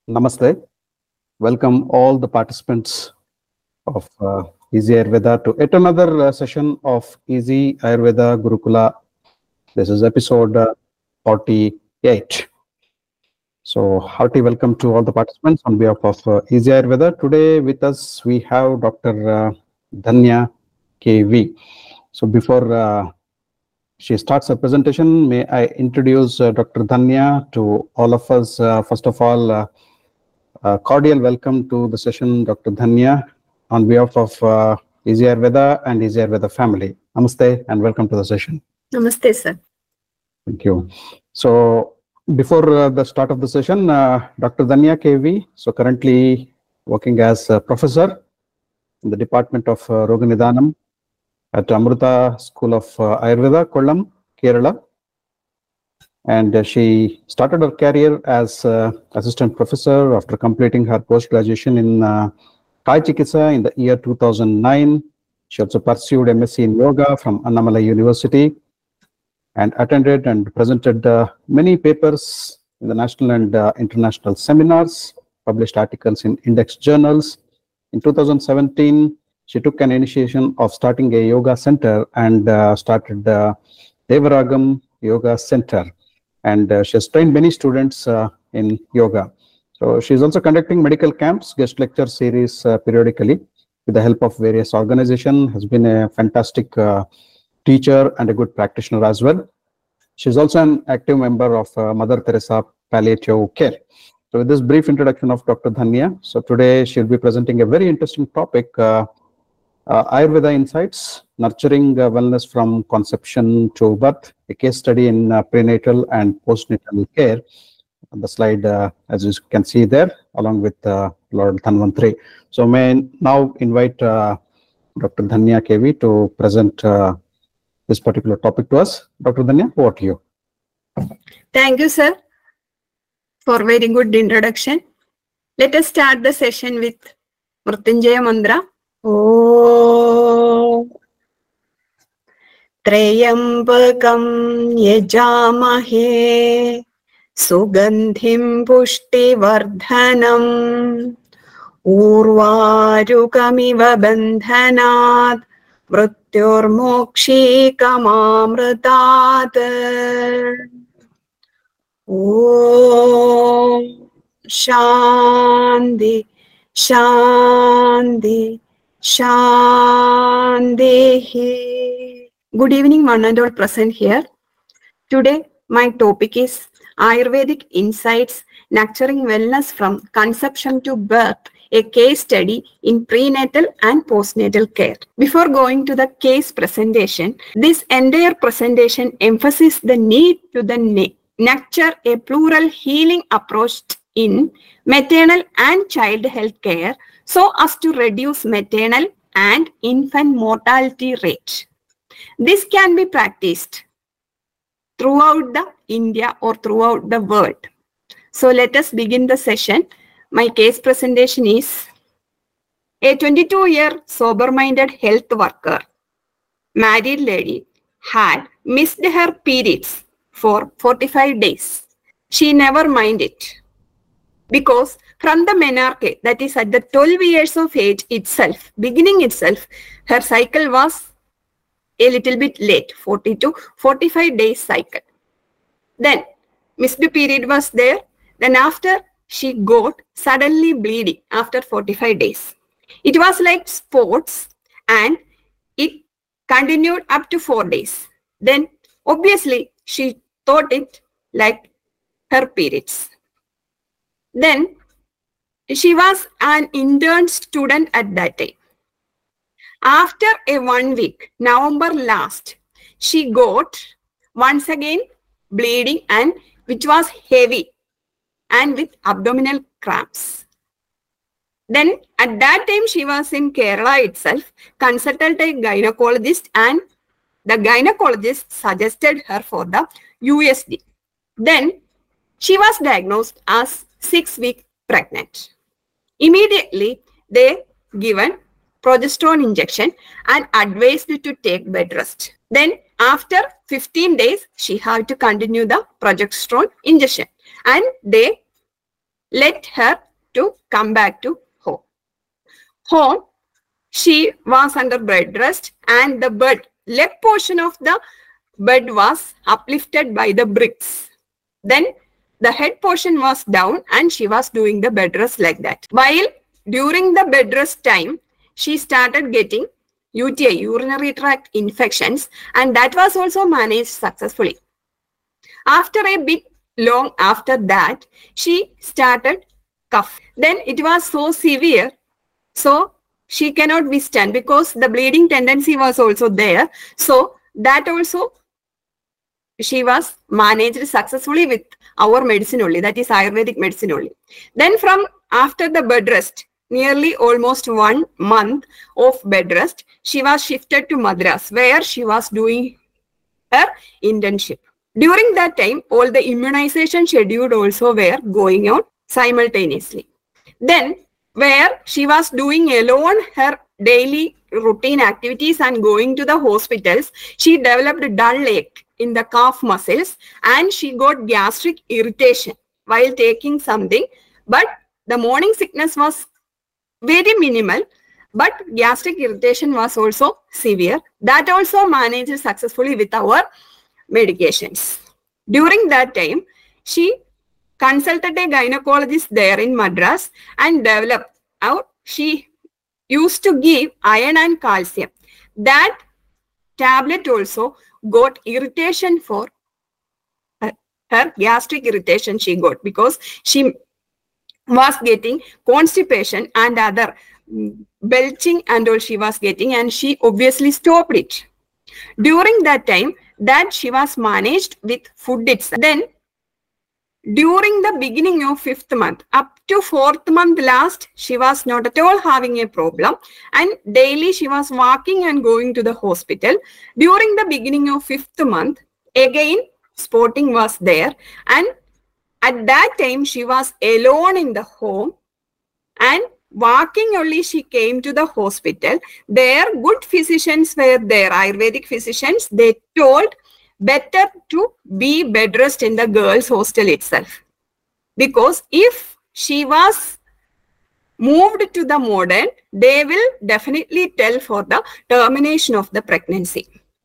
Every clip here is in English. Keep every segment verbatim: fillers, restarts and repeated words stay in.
Namaste. Welcome all the participants of uh, Easy Ayurveda to yet another uh, session of Easy Ayurveda Gurukula. This is episode uh, forty-eight. So, hearty welcome to all the participants on behalf of uh, Easy Ayurveda. Today with us we have Doctor Uh, Dhanya K V. So, before uh, she starts her presentation, may I introduce uh, Doctor Dhanya to all of us. Uh, first of all, uh, Uh, cordial welcome to the session, Doctor Dhanya, on behalf of uh, Easy Ayurveda and Easy Ayurveda family. Namaste and welcome to the session. Namaste, sir. Thank you. So, before uh, the start of the session, uh, Doctor Dhanya K V, so currently working as a professor in the Department of uh, Roganidanam at Amruta School of uh, Ayurveda, Kollam, Kerala. And uh, she started her career as uh, assistant professor after completing her post-graduation in uh, Thai Chikitsa in the year two thousand nine. She also pursued M S c in yoga from Annamalai University and attended and presented uh, many papers in the national and uh, international seminars, published articles in index journals. In two thousand seventeen, she took an initiation of starting a yoga center and uh, started uh, Devaragam Yoga Center. And uh, she has trained many students uh, in yoga. So she is also conducting medical camps, guest lecture series uh, periodically with the help of various organizations, has been a fantastic uh, teacher and a good practitioner as well. She is also an active member of uh, Mother Teresa Palliative Care. So with this brief introduction of Doctor Dhanya, so today she'll be presenting a very interesting topic, uh, uh, Ayurveda Insights, Nurturing uh, Wellness from Conception to Birth, a case study in uh, prenatal and postnatal care. On the slide, uh, as you can see there, along with uh, Lord Dhanvantri. So may I now invite uh, Doctor Dhanya K V to present uh, this particular topic to us. Doctor Dhanya, over to you. Thank you, sir, for very good introduction. Let us start the session with Mrityunjaya Mantra. Om Trayambakam yajamahe sugandhim pushtivardhanam urvarukamiva bandhanat mrityormokshikamamritat. Om Shanti Shanti Shanti. Good evening, one and all present here. Today, my topic is Ayurvedic Insights, Nurturing Wellness from Conception to Birth, a case study in prenatal and postnatal care. Before going to the case presentation, this entire presentation emphasizes the need to the nurture a plural healing approach in maternal and child health care so as to reduce maternal and infant mortality rate. This can be practiced throughout the India or throughout the world. So let us begin the session. My case presentation is a twenty-two-year sober-minded health worker, married lady, had missed her periods for forty-five days. She never minded because from the menarche, that is at the twelve years of age itself, beginning itself, her cycle was a little bit late, forty to forty-five days cycle. Then missed period was there. Then after she got suddenly bleeding after forty-five days. It was like spots and it continued up to four days. Then obviously she thought it like her periods. Then she was an intern student at that time. After a one week, November last, she got once again bleeding and which was heavy and with abdominal cramps. Then at that time she was in Kerala itself, consulted a gynecologist and the gynecologist suggested her for the U S D. Then she was diagnosed as six weeks pregnant. Immediately they given progesterone injection and advised to take bed rest. Then after fifteen days, she had to continue the progesterone injection and they let her to come back to home. Home, she was under bed rest, and the bed, leg portion of the bed was uplifted by the bricks. Then the head portion was down and she was doing the bed rest like that. While during the bed rest time, she started getting U T I, urinary tract infections, and that was also managed successfully. After a bit long after that, she started cough. Then it was so severe, so she cannot withstand because the bleeding tendency was also there. So that also she was managed successfully with our medicine only, that is Ayurvedic medicine only. Then from after the bed rest, nearly almost one month of bed rest, she was shifted to Madras, where she was doing her internship. During that time, all the immunization schedule also were going on simultaneously. Then where she was doing alone her daily routine activities and going to the hospitals, she developed a dull ache in the calf muscles and she got gastric irritation while taking something. But the morning sickness was very minimal, but gastric irritation was also severe. That also managed successfully with our medications. During that time, she consulted a gynecologist there in Madras and developed out. She used to give iron and calcium. That tablet also got irritation for her, her gastric irritation she got because she was getting constipation and other belching and all she was getting, and she obviously stopped it. During that time, that she was managed with food itself. Then during the beginning of fifth month up to fourth month last, she was not at all having a problem, and daily she was walking and going to the hospital. During the beginning of fifth month, again spotting was there, and at that time she was alone in the home and walking only she came to the hospital. There good physicians were there, Ayurvedic physicians. They told better to be bed rest in the girls' hostel itself, because if she was moved to the modern, they will definitely tell for the termination of the pregnancy.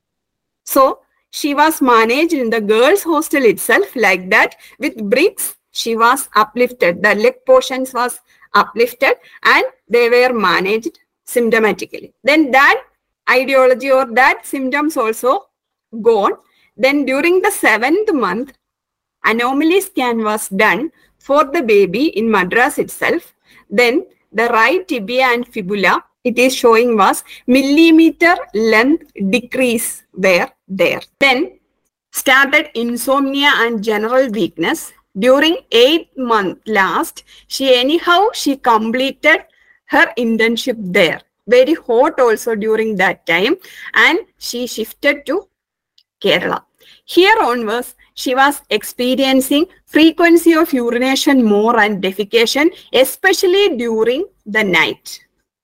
So she was managed in the girls' hostel itself like that. With bricks, she was uplifted. The leg portions was uplifted and they were managed symptomatically. Then that ideology or that symptoms also gone. Then during the seventh month, anomaly scan was done for the baby in Madras itself. Then the right tibia and fibula, it is showing was millimeter length decrease were there. Then started insomnia and general weakness. During eighth month last, she anyhow she completed her internship there. Very hot also during that time, and she shifted to Kerala. Here onwards, she was experiencing frequency of urination more and defecation, especially during the night.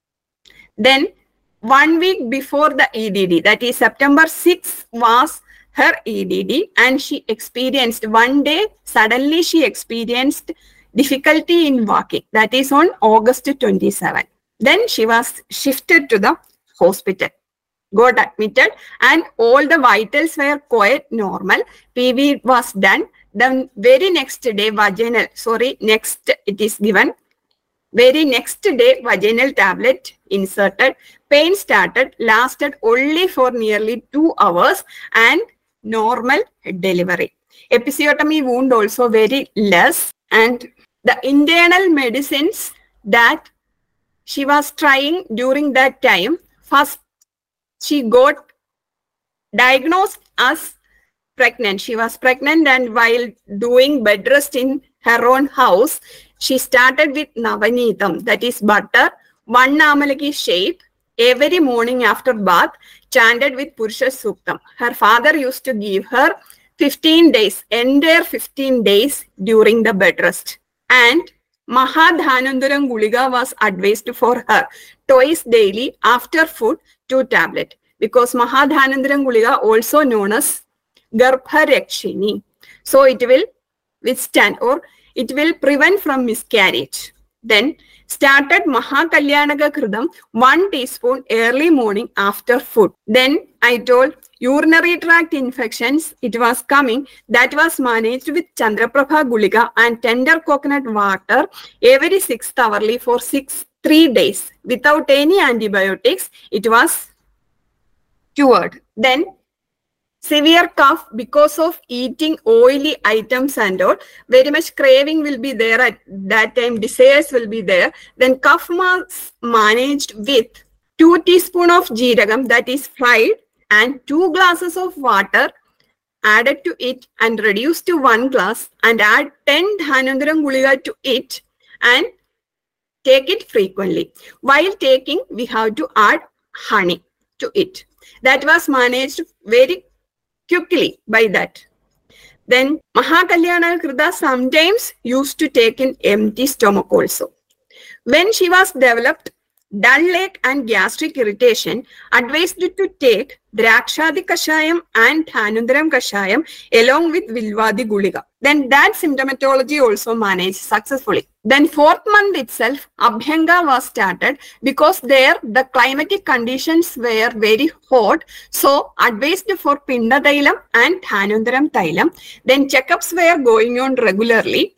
Then one week before the E D D, that is September sixth was her E D D, and she experienced one day, suddenly she experienced difficulty in walking. That is on August twenty-seventh. Then she was shifted to the hospital, got admitted, and all the vitals were quite normal. P V was done. The very next day, vaginal, sorry, next it is given. Very next day, vaginal tablet inserted. Pain started, lasted only for nearly two hours, and normal delivery. Episiotomy wound also very less, and the internal medicines that she was trying during that time, first she got diagnosed as pregnant. She was pregnant, and while doing bed rest in her own house, she started with Navanitam, that is butter, one Namalaki shape, every morning after bath, chanted with Purusha Suktam. Her father used to give her fifteen days, entire fifteen days during the bed rest. And Mahadhanandaram Guliga was advised for her twice daily after food, two tablet. Because Mahadhanandaram Guliga also known as Garbharakshini. So it will withstand, or it will prevent from miscarriage. Then started Mahakalyanaka Kridam, one teaspoon early morning after food. Then I told urinary tract infections, it was coming, that was managed with Chandraprabha Gulika and tender coconut water every sixth hourly for six, three days without any antibiotics. It was cured. Then severe cough because of eating oily items and all, very much craving will be there at that time, desires will be there. Then cough was managed with two teaspoons of jeeragam, that is fried, and two glasses of water added to it and reduced to one glass, and add ten Dhanvantaram Gulika to it and take it frequently. While taking, we have to add honey to it. That was managed very quickly by that. Then Mahakalyanaka Krida sometimes used to take in empty stomach also. When she was developed dull leg and gastric irritation, advised to take Drakshadi Kashayam and Dhanvantaram Kashayam along with Vilvadi Gulika. Then that symptomatology also managed successfully. Then fourth month itself, Abhyanga was started because there the climatic conditions were very hot. So advised for Pinda Thailam and Dhanvantaram Thailam. Then checkups were going on regularly.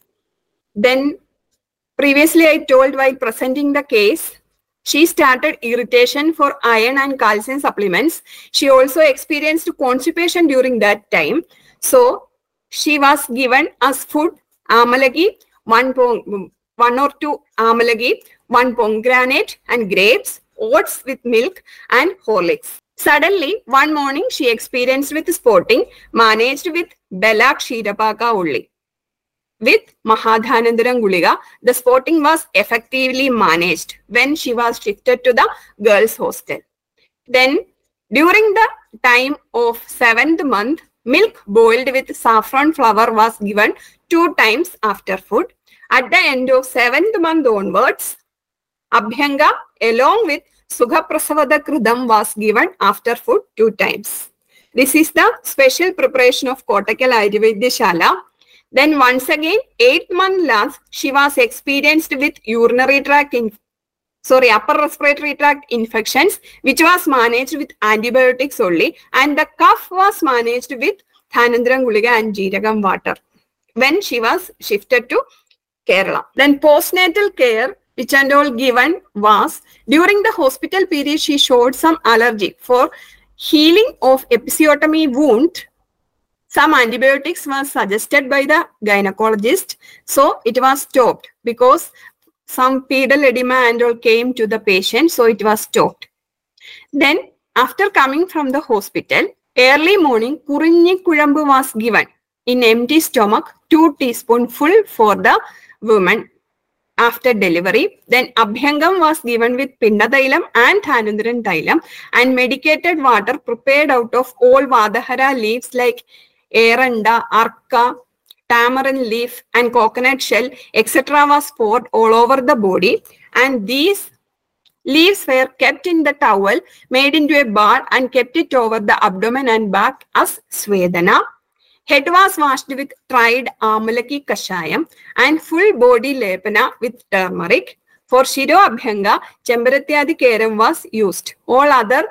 Then previously I told while presenting the case, she started irritation for iron and calcium supplements. She also experienced constipation during that time. So she was given as food amalagi, one, one or two amalagi, one pomegranate and grapes, oats with milk and Horlicks. Suddenly, one morning she experienced with spotting, managed with Bella Kshirapaka only. With Mahadhanandaram Gulika, the spotting was effectively managed when she was shifted to the girls' hostel. Then, during the time of seventh month, milk boiled with saffron flour was given two times after food. At the end of seventh month onwards, Abhyanga along with Sughaprasavada Krudam was given after food two times. This is the special preparation of Kottakkal Ayurveda Shala. Then once again, eighth month last, she was experienced with urinary tract, in, sorry, upper respiratory tract infections, which was managed with antibiotics only, and the cough was managed with Dhanvantaram Gulika and Jeeragam water when she was shifted to Kerala. Then postnatal care, which and all given was, during the hospital period, she showed some allergy. For healing of episiotomy wound, some antibiotics were suggested by the gynecologist, so it was stopped because some pedal edema and all came to the patient, so it was stopped. Then, after coming from the hospital, early morning, Kurinni Kulambu was given in empty stomach, two teaspoonful for the woman after delivery. Then Abhyangam was given with Pinda Thailam and Dhanvantaram Thailam, and medicated water prepared out of all Vadahara leaves like Eranda, Arka, tamarind leaf and coconut shell, et cetera was poured all over the body, and these leaves were kept in the towel, made into a ball and kept it over the abdomen and back as Swedana. Head was washed with tried Amalaki Kashayam and full body lepana with turmeric. For Shiro Abhyanga, Chembaratyadi Keram was used. All other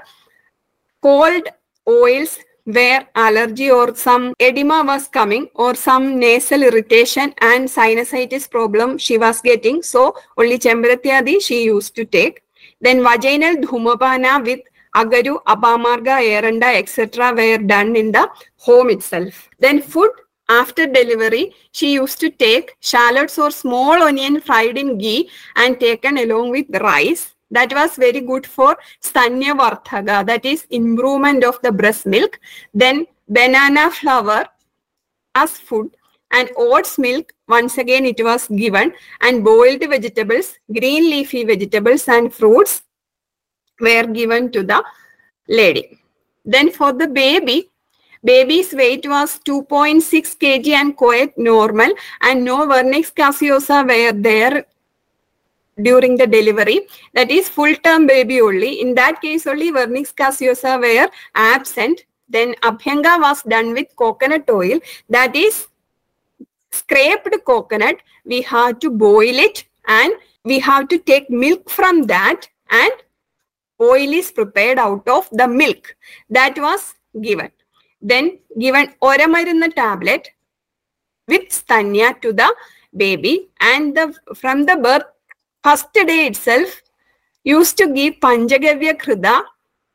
cold oils where allergy or some edema was coming or some nasal irritation and sinusitis problem she was getting. So only Chembaratyadi she used to take. Then vaginal dhumapana with agaru, apamarga, eranda, et cetera were done in the home itself. Then food after delivery, she used to take shallots or small onion fried in ghee and taken along with rice. That was very good for Stanya Varthaga, that is improvement of the breast milk. Then banana flour as food and oats milk, once again it was given, and boiled vegetables, green leafy vegetables and fruits were given to the lady. Then for the baby, baby's weight was two point six kilograms and quite normal, and no vernix caseosa were there during the delivery. That is full term baby only. In that case only vernix caseosa were absent. Then Abhyanga was done with coconut oil, that is scraped coconut, we have to boil it and we have to take milk from that, and oil is prepared out of the milk. That was given. Then given Oramarunna tablet with Stanya to the baby, and the from the birth first day itself used to give Panchagavya Krida,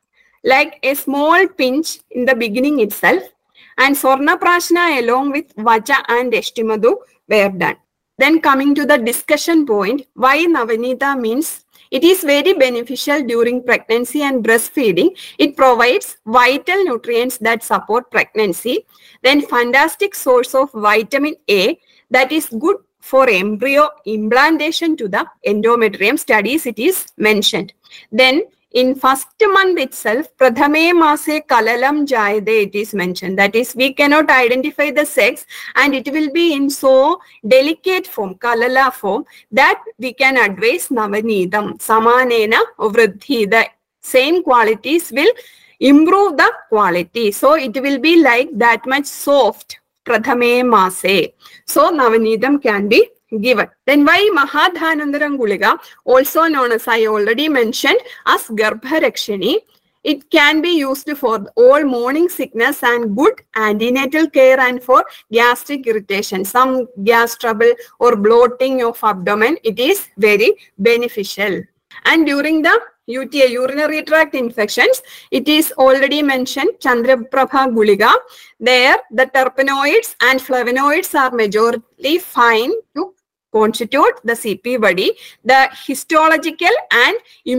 like a small pinch in the beginning itself, and Swarna Prashna along with Vacha and Eshtimadu were done. Then coming to the discussion point, why Navanita means it is very beneficial during pregnancy and breastfeeding. It provides vital nutrients that support pregnancy. Then fantastic source of vitamin A that is good for embryo implantation to the endometrium. Studies it is mentioned. Then in first month itself, Prathame Mase Kalalam Jayade, it is mentioned. That is, we cannot identify the sex and it will be in so delicate form, Kalala form, that we can advise Navanidam. Samanena Vruddhi, the same qualities will improve the quality. So it will be like that much soft, Prathame Mase. So Navanidam can be given. Then why Mahadhanandaram Guliga, also known as I already mentioned as Garbharakshini, it can be used for all morning sickness and good antenatal care and for gastric irritation, some gas trouble or bloating of abdomen. It is very beneficial. And during the U T I, urinary tract infections, it is already mentioned Chandraprabha Guliga. There the terpenoids and flavonoids are majorly fine to constitute the C P body. The histological and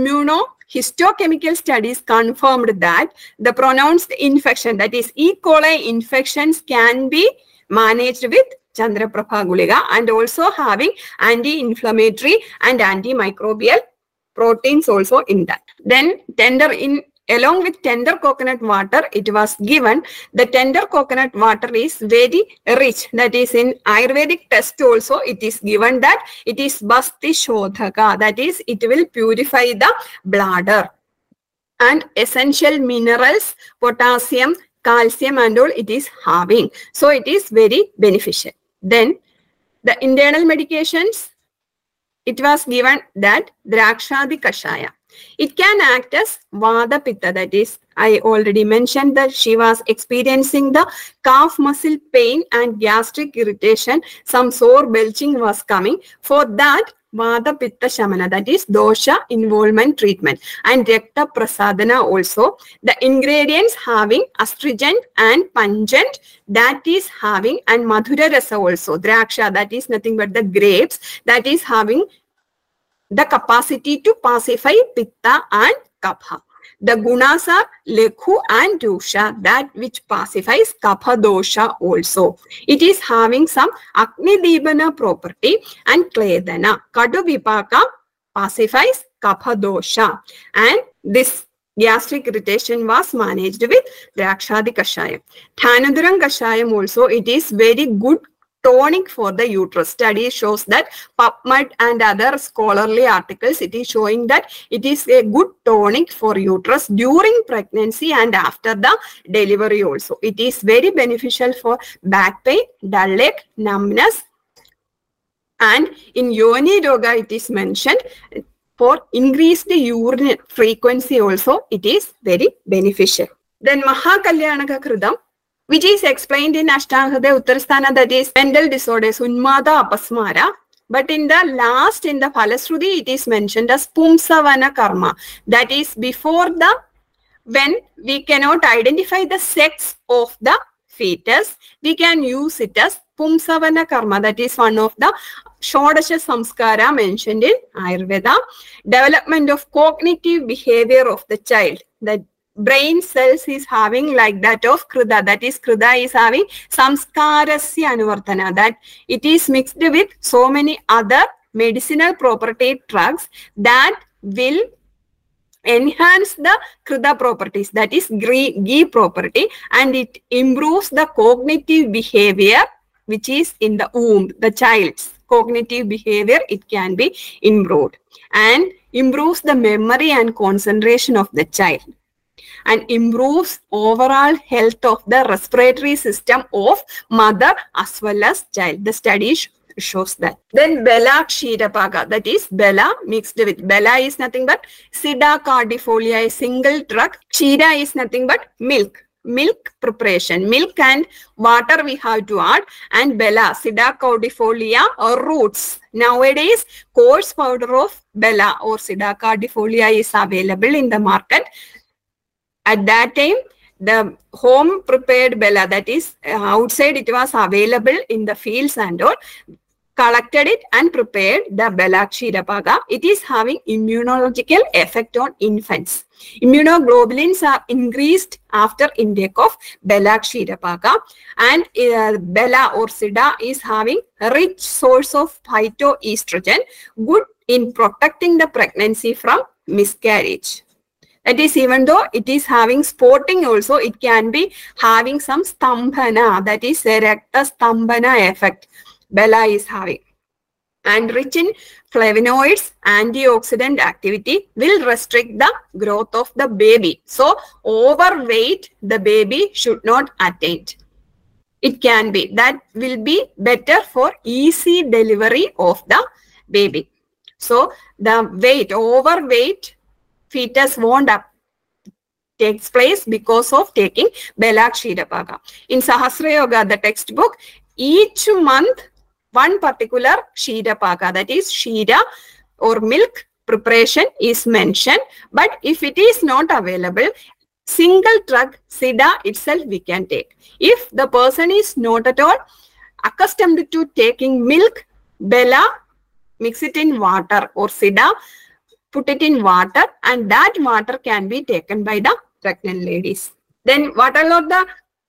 immunohistochemical studies confirmed that the pronounced infection, that is E. coli infections, can be managed with Chandraprabha Guliga, and also having anti-inflammatory and antimicrobial proteins also in that. Then tender in along with tender coconut water, it was given. The tender coconut water is very rich. That is, in Ayurvedic test also it is given that it is Basti Shodhaka. That is, it will purify the bladder. And essential minerals, potassium, calcium and all it is having. So it is very beneficial. Then the internal medications, it was given that Drakshadi Kashaya. It can act as Vada Pitta, that is, I already mentioned that she was experiencing the calf muscle pain and gastric irritation. Some sore belching was coming. For that, Vada Pitta Shamana, that is dosha involvement treatment, and Rekta Prasadana also. The ingredients having astringent and pungent, that is having, and Madhura Rasa also, Draksha, that is nothing but the grapes, that is having the capacity to pacify Pitta and Kapha. The gunas are Lekhu and Dusha, that which pacifies Kapha dosha also. It is having some Agni Dibana property and Kledana. Kadu Vipaka pacifies Kapha dosha. And this gastric irritation was managed with Drakshadi Kashayam. Thanadurang Kashayam also, it is very good tonic for the uterus. Study shows that PubMed and other scholarly articles, it is showing that it is a good tonic for uterus during pregnancy and after the delivery also. It is very beneficial for back pain, dull leg, numbness, and in Yoni Roga it is mentioned for increased urine frequency also it is very beneficial. Then Mahakalyanaka Krudam, which is explained in Ashtangade Uttarasthana, that is mental disorders, Unmada Apasmara. But in the last, in the Phalasruti, it is mentioned as Pumsavana Karma. That is before the, when we cannot identify the sex of the fetus, we can use it as Pumsavana Karma. That is one of the Shodasha Samskara mentioned in Ayurveda. Development of cognitive behavior of the child. That brain cells is having like that of Krida. That is, Krida is having Samskarasya Anuvartana. That it is mixed with so many other medicinal property drugs that will enhance the Krida properties. That is, ghee property. And it improves the cognitive behavior which is in the womb. The child's cognitive behavior, it can be improved. And improves the memory and concentration of the child. and improves overall health of the respiratory system of mother as well as child. The study shows that. Then Bella Ksheerapaga, that is Bella mixed with, Bella is nothing but Sida cardifolia, a single drug. Ksheera is nothing but milk. Milk preparation, milk and water we have to add, and Bella, Sida cardifolia or roots. Nowadays, coarse powder of Bella or Sida cardifolia is available in the market. At that time, the home prepared Bella, that is uh, outside it was available in the fields and all, collected it and prepared the Bella Ksheerapaga. It is having immunological effect on infants. Immunoglobulins are increased after intake of Bella Ksheerapaga, and uh, Bella or Sida is having a rich source of phytoestrogen, good in protecting the pregnancy from miscarriage. That is, even though it is having spotting also, it can be having some stambhana, that is a recta stambhana effect Bella is having. And rich in flavonoids, antioxidant activity will restrict the growth of the baby. So, overweight the baby should not attain. It can be. That will be better for easy delivery of the baby. So, the weight, overweight fetus won't up takes place because of taking Bella Ksheerapaga. In Sahasra Yoga, the textbook, each month one particular Ksheerapaga, that is Ksheera or milk preparation is mentioned. But if it is not available, single drug Sida itself we can take. If the person is not at all accustomed to taking milk, Bella, mix it in water, or Sida, put it in water, and that water can be taken by the pregnant ladies. Then what are the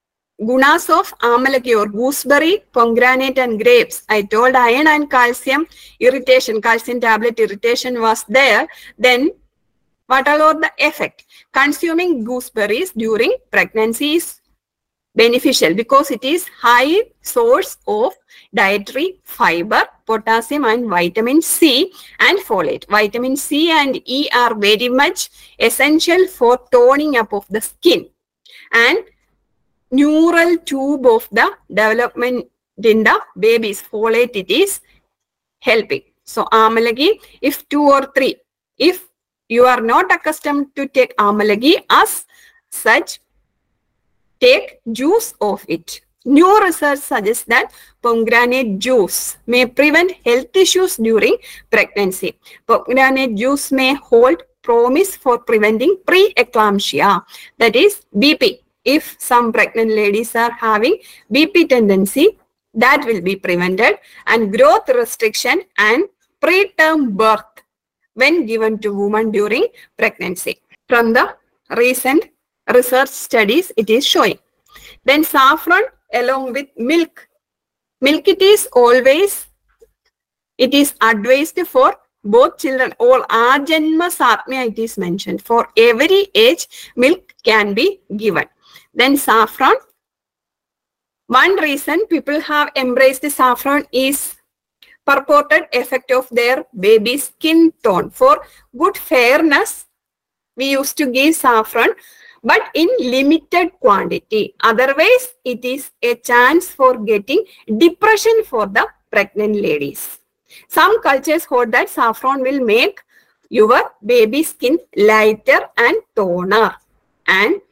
gunas of amalaki or gooseberry, pomegranate and grapes? I told iron and calcium irritation, calcium tablet irritation was there. Then what are the effect? Consuming gooseberries during pregnancy is beneficial because it is high source of dietary fiber, potassium and vitamin C and folate. Vitamin C and E are very much essential for toning up of the skin and neural tube of the development in the baby's folate. It is helping. So amalagi, if two or three, if you are not accustomed to take amalagi as such, take juice of it. New research suggests that pomegranate juice may prevent health issues during pregnancy. Pomegranate juice may hold promise for preventing preeclampsia, that is B P. If some pregnant ladies are having B P tendency, that will be prevented, and growth restriction and preterm birth when given to women during pregnancy. From the recent research studies, it is showing. Then saffron along with milk. Milk it is always, it is advised for both children. All ajanma satmya it is mentioned. For every age, milk can be given. Then saffron. One reason people have embraced the saffron is purported effect of their baby's skin tone. For good fairness, we used to give saffron, but in limited quantity. Otherwise, it is a chance for getting depression for the pregnant ladies. Some cultures hold that saffron will make your baby skin lighter and toner. And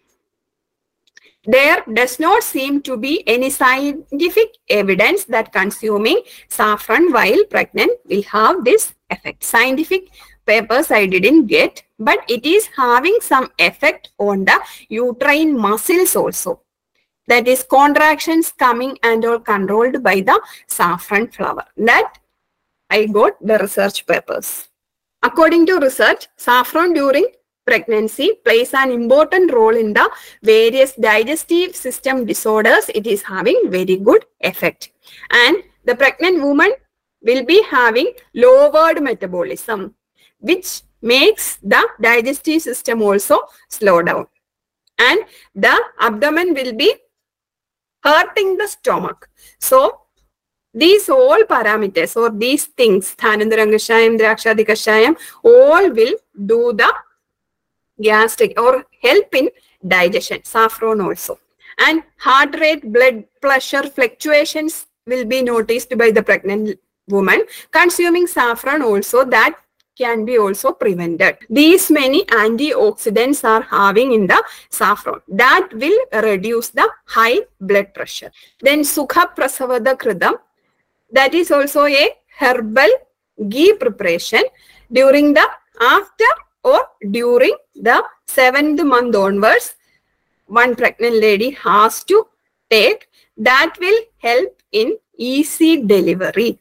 there does not seem to be any scientific evidence that consuming saffron while pregnant will have this effect. Scientific papers I didn't get, but it is having some effect on the uterine muscles also. That is contractions coming and all controlled by the saffron flower. That I got the research papers. According to research, saffron during pregnancy plays an important role in the various digestive system disorders. It is having very good effect. And the pregnant woman will be having lowered metabolism, which makes the digestive system also slow down. And the abdomen will be hurting the stomach. So, these all parameters or these things, Dhanandaram Kashayam, Drakshadi Kashayam, all will do the gastric or help in digestion, saffron also. And heart rate, blood pressure fluctuations will be noticed by the pregnant woman. Consuming saffron also, that can be also prevented. These many antioxidants are having in the saffron that will reduce the high blood pressure. Then Sukha Prasavada Kridam, that is also a herbal ghee preparation during the after or during the seventh month onwards. One pregnant lady has to take, that will help in easy delivery.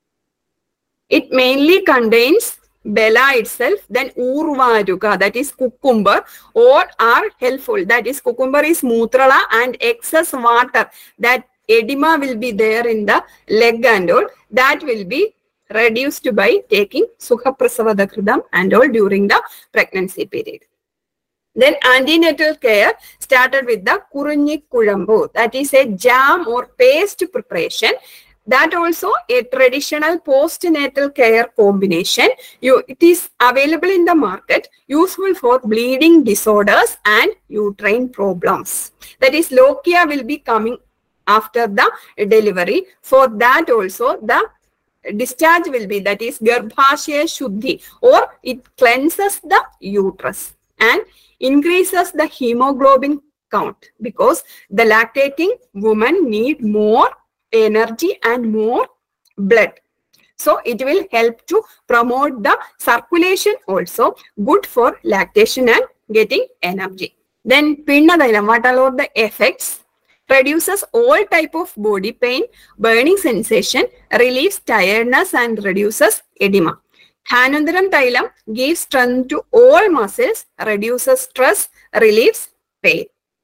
It mainly contains bela itself, then urvaruka, that is cucumber, all are helpful. That is cucumber is mutrala and excess water, that edema will be there in the leg and all, that will be reduced by taking Sukha Prasavada Kridam and all during the pregnancy period. Then antenatal care started with the Kurunyi Kulambu, that is a jam or paste preparation. That also a traditional postnatal care combination. You, it is available in the market, useful for bleeding disorders and uterine problems. That is, lochia will be coming after the delivery. For that also the discharge will be, that is Garbhashya Shuddhi, or it cleanses the uterus and increases the hemoglobin count, because the lactating woman need more energy and more blood. So it will help to promote the circulation also, good for lactation and getting energy. Then Pinnadailam, what are all the effects? Reduces all type of body pain, burning sensation, relieves tiredness and reduces edema. Dhanandaram Thailam gives strength to all muscles, reduces stress, relieves pain.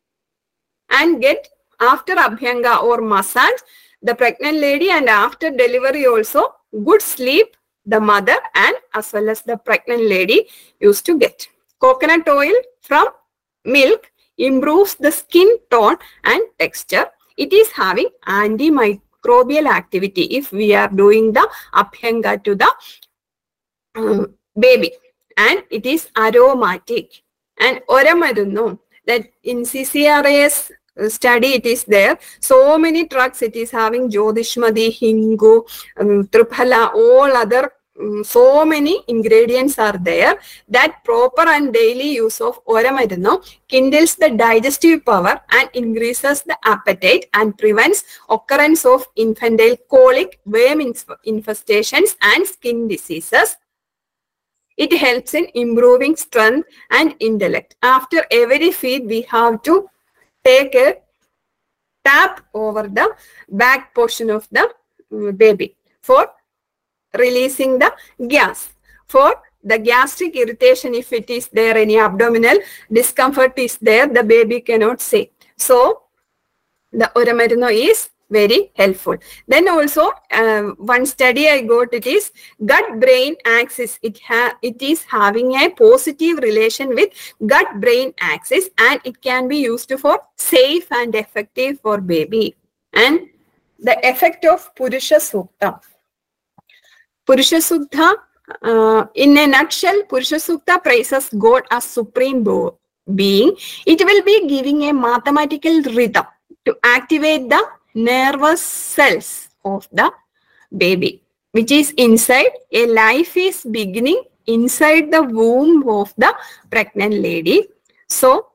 And get after Abhyanga or massage, the pregnant lady, and after delivery also, good sleep the mother and as well as the pregnant lady used to get. Coconut oil from milk improves the skin tone and texture. It is having antimicrobial activity if we are doing the Abhyanga to the um, baby, and it is aromatic. And Oramarunno, that in C C R A's study it is there, so many drugs it is having, Jodishmadi, Hingu, um, Triphala, all other um, so many ingredients are there. That proper and daily use of Oramarunno kindles the digestive power and increases the appetite and prevents occurrence of infantile colic, worm infestations and skin diseases. It helps in improving strength and intellect. After every feed, we have to take a tap over the back portion of the baby for releasing the gas. For the gastric irritation, if it is there, any abdominal discomfort is there, the baby cannot say. So, the Oramarunno is very helpful. Then also, uh, one study I got, it is gut-brain axis. It, ha it is having a positive relation with gut-brain axis, and it can be used for safe and effective for baby. And the effect of Purusha Sukta. Purusha Sukta, uh, in a nutshell, Purusha Sukta praises God as supreme being. It will be giving a mathematical rhythm to activate the nervous cells of the baby, which is inside. A life is beginning inside the womb of the pregnant lady. So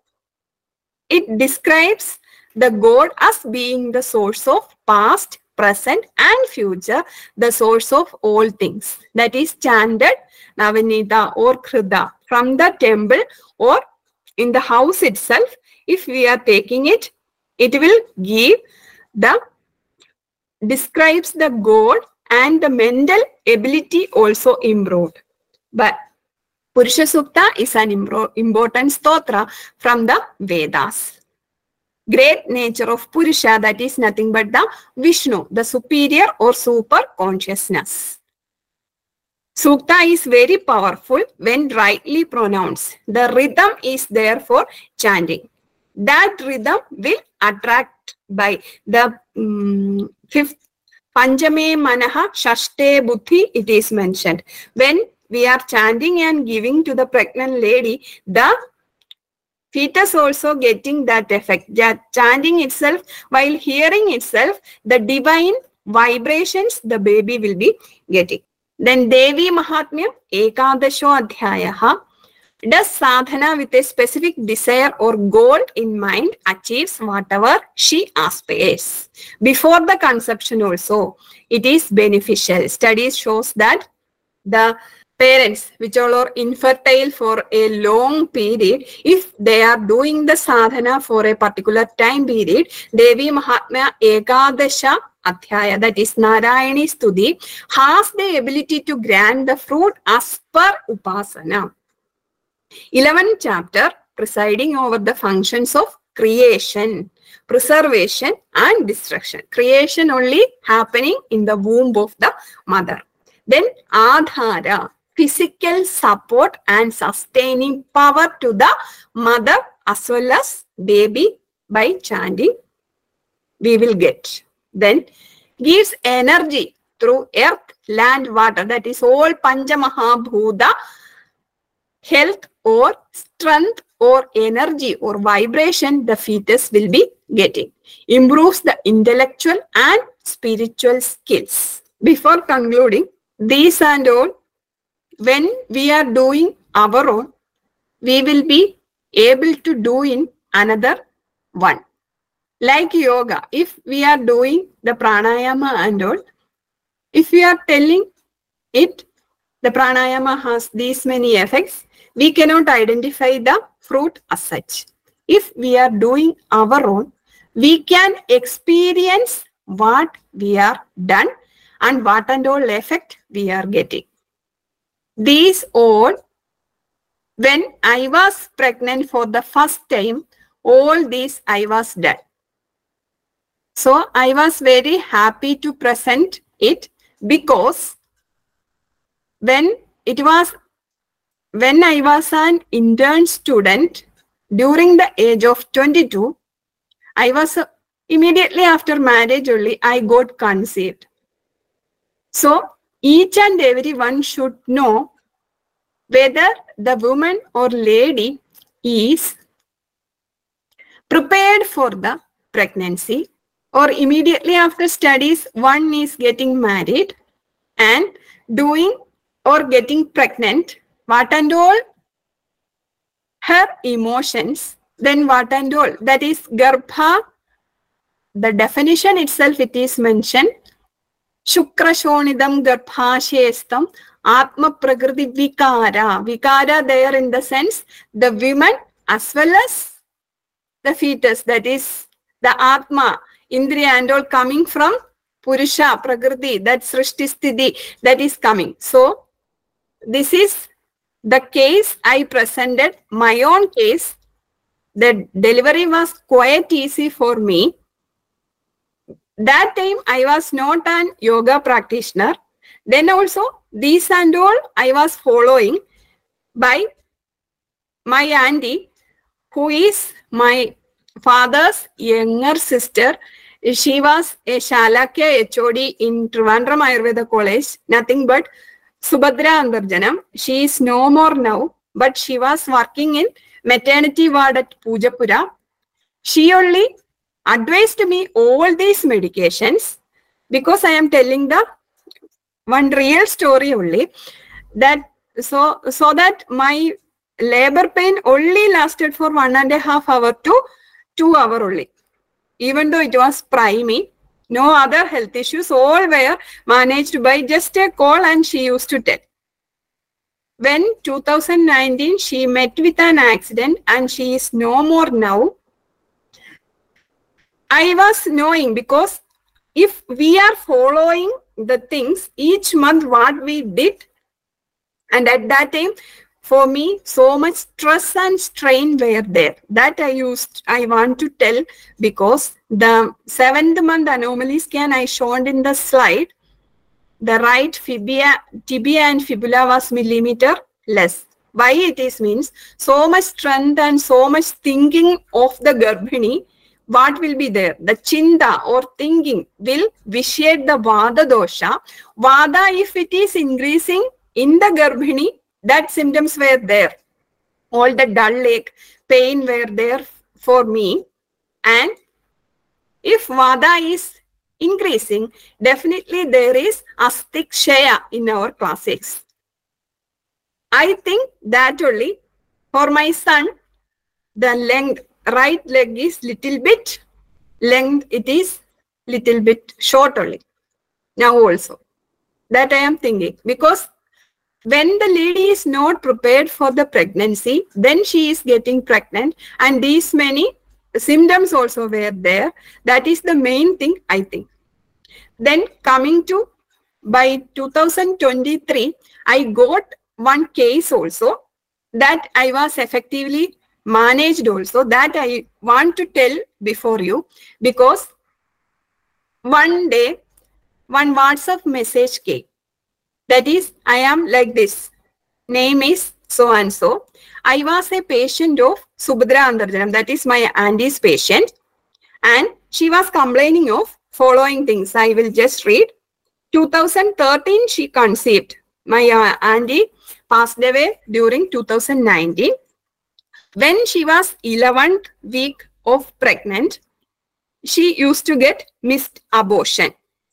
it describes the God as being the source of past, present and future, the source of all things. That is chanted Navanita or Krida from the temple or in the house itself. If we are taking it, it will give the describes the God, and the mental ability also improved. But Purusha Sukta is an important stotra from the Vedas. Great nature of Purusha, that is nothing but the Vishnu, the superior or super consciousness. Sukta is very powerful when rightly pronounced. The rhythm is there for chanting. That rhythm will attract by the um, fifth Panjame Manaha Shashte Buddhi, it is mentioned. When we are chanting and giving to the pregnant lady, the fetus also getting that effect. Chanting itself, while hearing itself, the divine vibrations the baby will be getting. Then Devi Mahatmyam Ekadasho Adhyayaha. Does sadhana with a specific desire or goal in mind achieves whatever she aspires. Before the conception also, it is beneficial. Studies shows that the parents which all are infertile for a long period, if they are doing the sadhana for a particular time period, Devi Mahatmya Ekadasha Adhyaya, that is Narayani Stuti, has the ability to grant the fruit as per Upasana. eleventh chapter presiding over the functions of creation, preservation and destruction. Creation only happening in the womb of the mother. Then Adhara, physical support and sustaining power to the mother as well as baby by chanting we will get. Then gives energy through earth, land, water, that is all Panchamahabhuta, health or strength or energy or vibration the fetus will be getting. Improves the intellectual and spiritual skills. Before concluding, these and all, when we are doing our own, we will be able to do in another one. Like yoga, if we are doing the pranayama and all, if we are telling it, the pranayama has these many effects, we cannot identify the fruit as such. If we are doing our own, we can experience what we are done and what and all effect we are getting. These all, when I was pregnant for the first time, all these I was done. So I was very happy to present it because when it was When I was an intern student, during the age of twenty-two, I was uh, immediately after marriage only, I got conceived. So each and everyone should know whether the woman or lady is prepared for the pregnancy or immediately after studies, one is getting married and doing or getting pregnant. What and all her emotions, then what and all, that is Garbha, the definition itself it is mentioned, Shukrashonidam Garbhashestam Atma Prakriti Vikara. Vikara there in the sense the women as well as the fetus, that is the Atma, Indriya and all coming from Purusha, Prakriti, that Srishti Sthiti, that is coming. So this is the case I presented, my own case. The delivery was quite easy for me. That time I was not an yoga practitioner. Then also these and all I was following by my auntie, who is my father's younger sister. She was a Shalakya H O D in Trivandrum Ayurveda College, nothing but Subhadra Andarjanam. She is no more now, but she was working in maternity ward at Pujapura. She only advised me all these medications because I am telling the one real story only, that so so that my labor pain only lasted for one and a half hour to two hour only. Even though it was primary, no other health issues, all were managed by just a call, and she used to tell. When two thousand nineteen, she met with an accident and she is no more now. I was knowing, because if we are following the things each month what we did, and at that time, for me, so much stress and strain were there. That I used, I want to tell, because the seventh month anomaly scan I shown in the slide, the right fibia, tibia and fibula was millimeter less. Why it is means, so much strength and so much thinking of the Garbhini, what will be there? The chinta or thinking will vitiate the Vada dosha. Vada, if it is increasing in the Garbhini, that symptoms were there. All the dull ache, pain were there for me. And if Vada is increasing, definitely there is astic shaya in our classics. I think that only for my son, the length, right leg is little bit length, it is little bit short only. Now also, that I am thinking, because when the lady is not prepared for the pregnancy, then she is getting pregnant, and these many symptoms also were there. That is the main thing, I think. Then coming to, by two thousand twenty-three, I got one case also that I was effectively managed also, that I want to tell before you, because one day, one WhatsApp message came. That is, I am like this. Name is so and so. I was a patient of Subhadra Andarjanam, that is my auntie's patient, and she was complaining of following things. I will just read. two thousand thirteen, she conceived. My uh, auntie passed away during two thousand nineteen. When she was eleventh week of pregnant, she used to get missed abortion,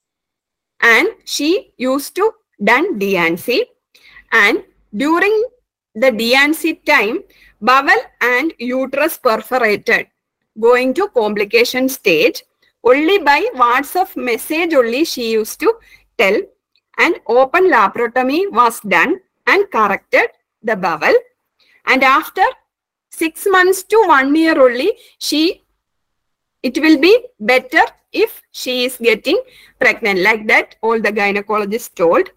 and she used to done D and C, and during the D and C time, bowel and uterus perforated, going to complication stage. Only by WhatsApp message only she used to tell, and open laparotomy was done and corrected the bowel, and after six months to one year only, she it will be better if she is getting pregnant. Like that, all the gynecologists told.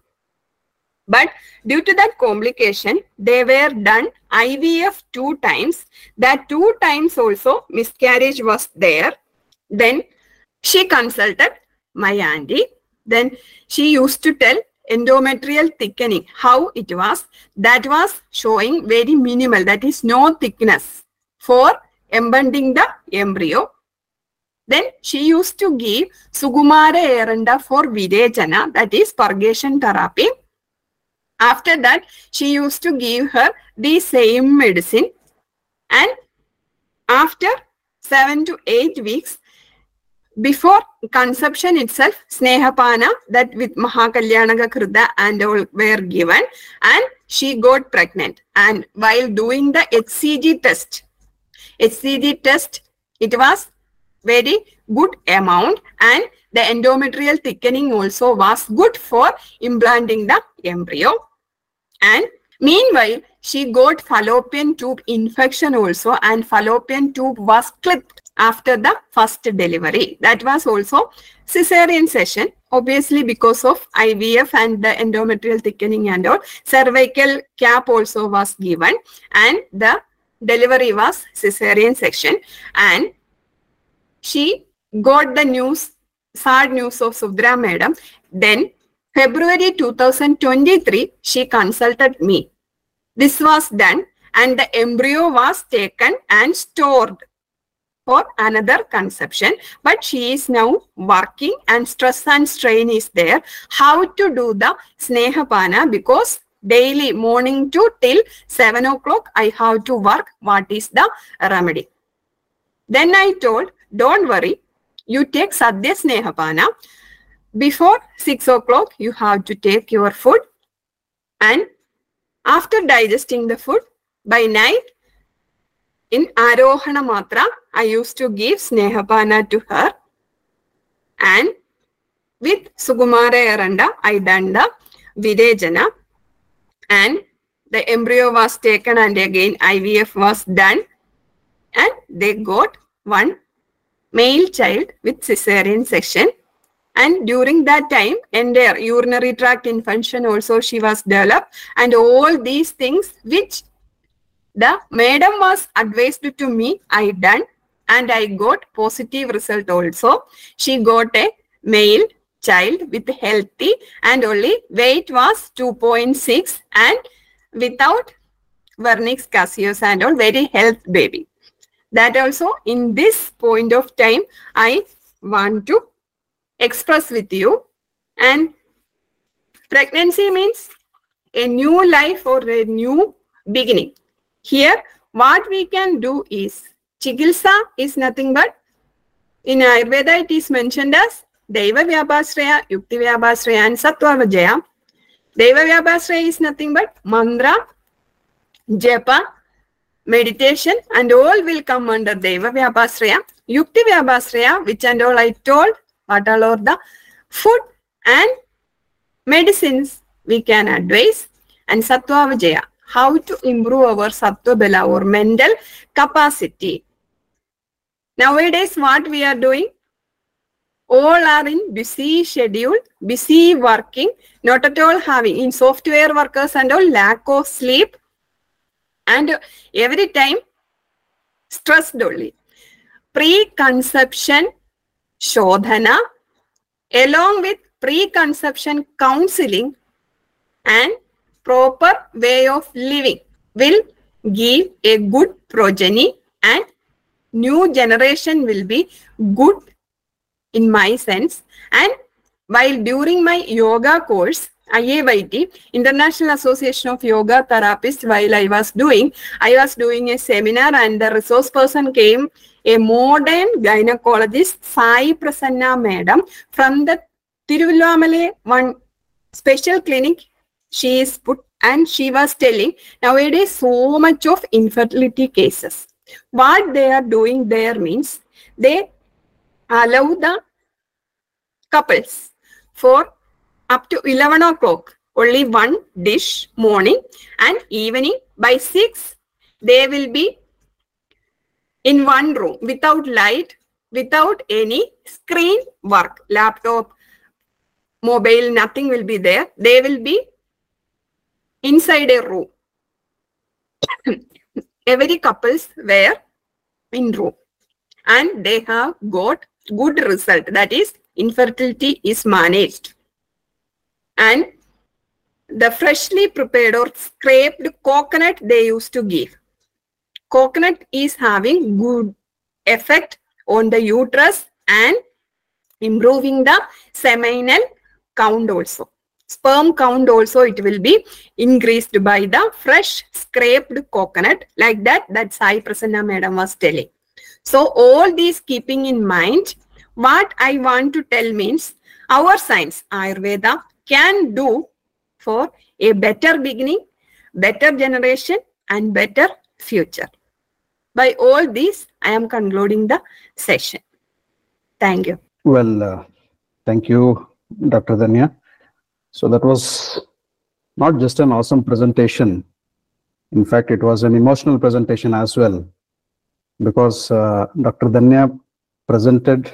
But due to that complication, they were done I V F two times. That two times also miscarriage was there. Then she consulted my auntie. Then she used to tell endometrial thickening, how it was. That was showing very minimal, that is no thickness for embedding the embryo. Then she used to give Sugumara Eranda for Virechana, that is purgation therapy. After that, she used to give her the same medicine, and after seven to eight weeks, before conception itself, Snehapana, that with Mahakalyanaka Krida and all were given, and she got pregnant. And while doing the H C G test, H C G test, it was very good amount, and the endometrial thickening also was good for implanting the embryo. And meanwhile, she got fallopian tube infection also, and fallopian tube was clipped after the first delivery. That was also cesarean session, obviously because of I V F and the endometrial thickening and all. Cervical cap also was given, and the delivery was cesarean section. And she got the news, sad news of Subhadra madam. Then February two thousand twenty-three, she consulted me. This was done, and the embryo was taken and stored for another conception. But she is now working, and stress and strain is there. How to do the Snehapana, because daily morning to till seven o'clock I have to work. What is the remedy? Then I told, don't worry, you take Sadhya Snehapana. Before six o'clock, you have to take your food, and after digesting the food, by night, in Arohana Matra, I used to give Snehapana to her, and with Sugumara Aranda, I done the Virechana, and the embryo was taken, and again I V F was done, and they got one male child with cesarean section. And during that time, entire urinary tract infection also she was developed, and all these things which the madam was advised to me, I done, and I got positive result also. She got a male child with healthy, and only weight was two point six, and without vernix caseus and all, very healthy baby. That also in this point of time, I want to express with you. And pregnancy means a new life or a new beginning. Here, what we can do is, Chikilsa is nothing but, in Ayurveda it is mentioned as Deva Vyabhasraya, Yukti Vyabhasraya and Sattva Vijaya. Deva Vyabhasraya is nothing but mantra, japa, meditation and all will come under Deva Vyabhasraya. Yukti Vyabhasraya, which and all I told, what all are the food and medicines we can advise, and Sattva Vijaya, how to improve our Sattva Bala or mental capacity. Nowadays, what we are doing? All are in busy schedule, busy working, not at all having, in software workers and all, lack of sleep, and every time stressed only. Pre-conception shodhana, along with pre-conception counseling and proper way of living will give a good progeny, and new generation will be good in my sense. And while during my yoga course, I A Y T, International Association of Yoga Therapists, while I was doing, I was doing a seminar and the resource person came, a modern gynecologist, Sai Prasanna Madam, from the Tiruvillamale one special clinic she is put, and she was telling nowadays so much of infertility cases. What they are doing there means they allow the couples for up to eleven o'clock only one dish morning, and evening by six they will be in one room without light, without any screen work, laptop, mobile, nothing will be there. They will be inside a room. Every couples were in room and they have got good result, that is infertility is managed. And the freshly prepared or scraped coconut they used to give. Coconut is having good effect on the uterus and improving the seminal count also. Sperm count also it will be increased by the fresh scraped coconut, like that that Sai Prasanna Madam was telling. So all these keeping in mind, what I want to tell means our science Ayurveda can do for a better beginning, better generation and better future. By all these, I am concluding the session. Thank you. Well, uh, thank you, Doctor Danya. So that was not just an awesome presentation. In fact, it was an emotional presentation as well, because uh, Doctor Danya presented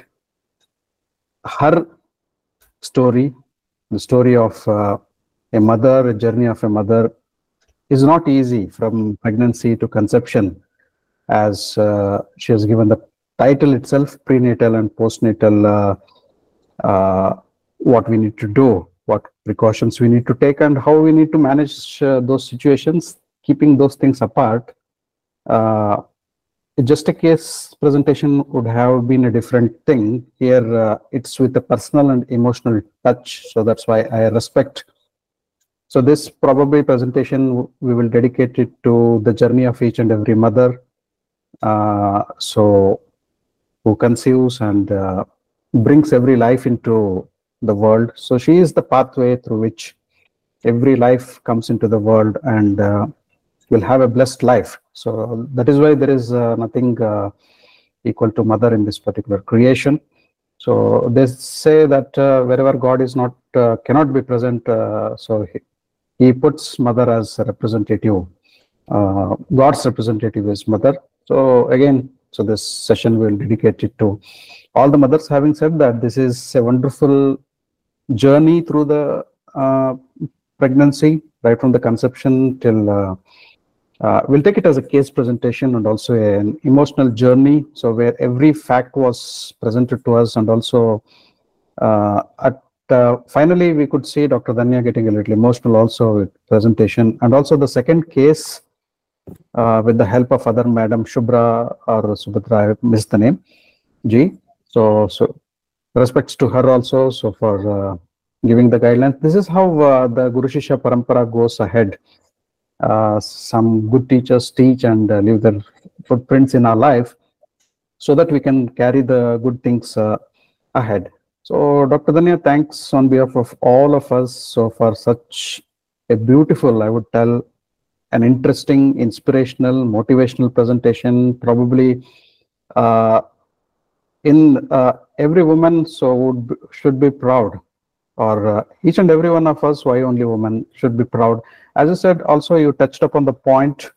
her story, the story of uh, a mother, a journey of a mother is not easy from pregnancy to conception, as uh, she has given the title itself, prenatal and postnatal, uh, uh, what we need to do, what precautions we need to take, and how we need to manage uh, those situations, keeping those things apart. Uh, just a case presentation would have been a different thing. Here, uh, it's with a personal and emotional touch, so that's why I respect. So this probably presentation, we will dedicate it to the journey of each and every mother, uh, so who conceives and uh, brings every life into the world. So she is the pathway through which every life comes into the world and uh, will have a blessed life. So that is why there is uh, nothing uh, equal to mother in this particular creation. So they say that uh, wherever God is not, uh, cannot be present, uh, so he, he puts mother as a representative. Uh, God's representative is mother. So again, so this session will dedicate it to all the mothers. Having said that, this is a wonderful journey through the uh, pregnancy, right from the conception till, uh, uh, we'll take it as a case presentation and also an emotional journey. So where every fact was presented to us, and also uh, at uh, finally we could see Doctor Danya getting a little emotional also with presentation, and also the second case uh, with the help of other Madam Shubhra or Subhadra, I missed the name, G. So, so respects to her also, so for uh, giving the guidelines. This is how uh, the Guru Shishya Parampara goes ahead. uh, some good teachers teach and uh, leave their footprints in our life, so that we can carry the good things uh, ahead. So, Doctor Danya, thanks on behalf of all of us so for such a beautiful, I would tell, an interesting, inspirational, motivational presentation. Probably uh, in uh, every woman so would be, should be proud, or uh, each and every one of us, why only women, should be proud. As I said, also you touched upon the point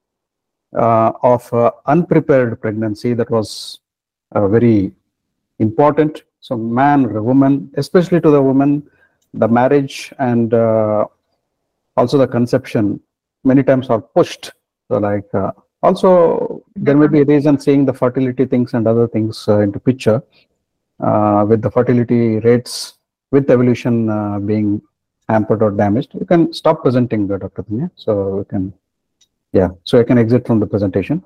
uh, of uh, unprepared pregnancy. That was uh, very important. So man or woman, especially to the woman, the marriage and uh, also the conception many times are pushed. So like uh, also there may be a reason seeing the fertility things and other things uh, into picture, uh, with the fertility rates with evolution uh, being hampered or damaged. You can stop presenting, uh, Doctor Danya. So we can, yeah, so I can exit from the presentation.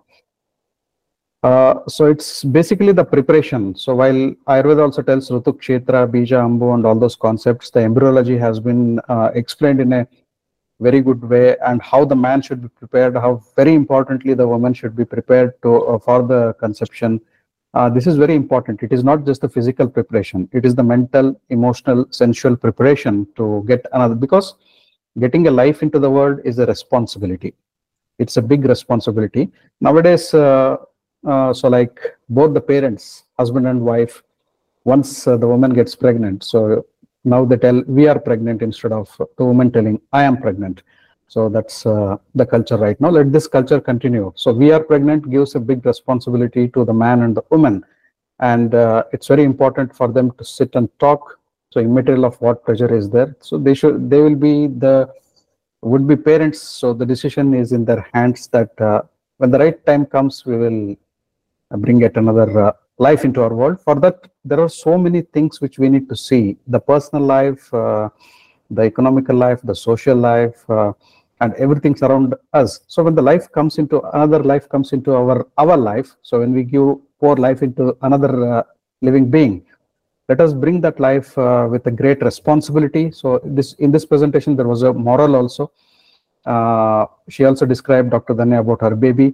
Uh, so it's basically the preparation. So while Ayurveda also tells Rutu Kshetra, Bija, Ambu and all those concepts, the embryology has been uh, explained in a very good way, and how the man should be prepared, how very importantly the woman should be prepared to uh, for the conception. Uh, this is very important. It is not just the physical preparation, it is the mental, emotional, sensual preparation to get another, because getting a life into the world is a responsibility. It's a big responsibility. Nowadays, uh, uh, so like both the parents, husband and wife, once uh, the woman gets pregnant, so now they tell we are pregnant instead of the woman telling I am pregnant. So that's uh, the culture right now. Let this culture continue. So we are pregnant gives a big responsibility to the man and the woman, and uh, it's very important for them to sit and talk. So immaterial of what pressure is there. So they should, they will be the would be parents. So the decision is in their hands, that uh, when the right time comes, we will bring yet another uh, life into our world. For that, there are so many things which we need to see: the personal life, uh, the economical life, the social life, uh, and everything around us. So when the life comes into another life comes into our our life, so when we give pour life into another uh, living being, let us bring that life uh, with a great responsibility. So this in this presentation there was a moral also. Uh, she also described, Doctor Danya, about her baby,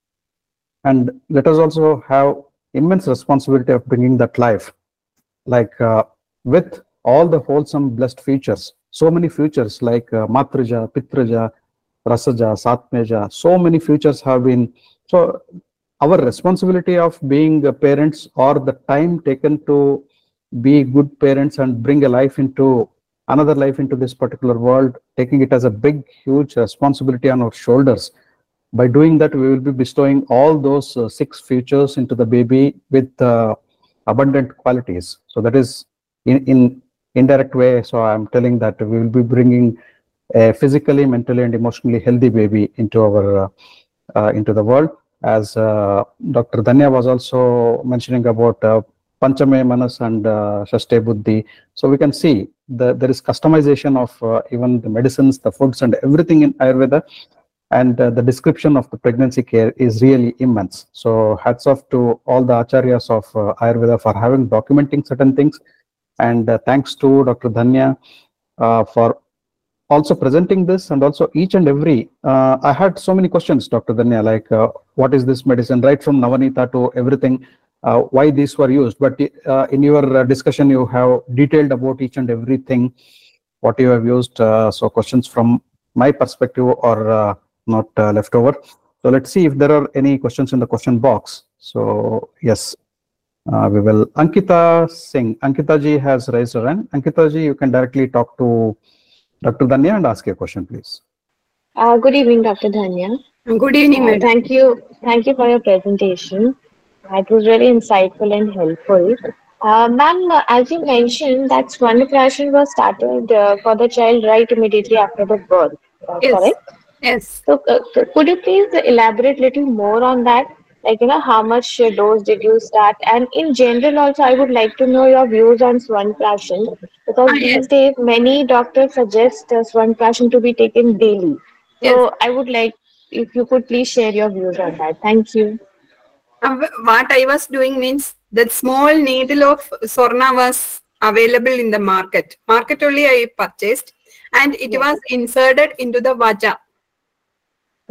and let us also have immense responsibility of bringing that life, like uh, with all the wholesome blessed features. So many features like uh, Matraja, Pitraja, Rasaja, Satmeja, so many features have been. So our responsibility of being uh, parents, or the time taken to be good parents and bring a life into another life into this particular world, taking it as a big, huge responsibility on our shoulders. By doing that, we will be bestowing all those uh, six features into the baby with uh, abundant qualities. So that is in, in indirect way. So I'm telling that we will be bringing a physically, mentally, and emotionally healthy baby into our uh, uh, into the world. As uh, Doctor Danya was also mentioning about uh, Panchame Manas and uh, Shashte Buddhi. So we can see the, there is customization of uh, even the medicines, the foods, and everything in Ayurveda. And uh, the description of the pregnancy care is really immense. So hats off to all the acharyas of uh, Ayurveda for having documenting certain things. And uh, thanks to Doctor Danya uh, for also presenting this, and also each and every, uh, I had so many questions, Doctor Danya, like uh, what is this medicine, right from Navanita to everything, uh, why these were used. But uh, in your uh, discussion, you have detailed about each and everything, what you have used. Uh, so questions from my perspective are uh, not uh, left over. So let's see if there are any questions in the question box. So yes, uh, we will. Ankita Singh, Ankita ji has raised her hand. Ankita ji, you can directly talk to Doctor Danya and ask your question, please. Uh, good evening, Doctor Danya. Good evening, Uh, madam. thank you. Thank you for your presentation. It was very insightful and helpful. Uh, Ma'am, uh, as you mentioned, that Swarnapration was started uh, for the child right immediately after the birth, uh, Yes. correct? Yes. So, uh, c- could you please elaborate little more on that? Like, you know, how much uh, dose did you start? And in general, also, I would like to know your views on Swarnapration, because Ah, yes. these days many doctors suggest uh, Swarnapration to be taken daily. Yes. So, I would like if you could please share your views on that. Thank you. Uh, what I was doing means that small needle of Sorna was available in the market. Market only I purchased, and it Yes. was inserted into the vaja.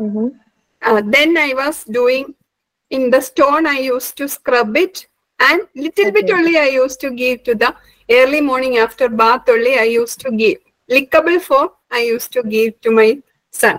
Mm-hmm. Uh, then I was doing in the stone, I used to scrub it, and little bit Okay. only I used to give to the early morning after bath only I used to give. Lickable form I used to give to my son.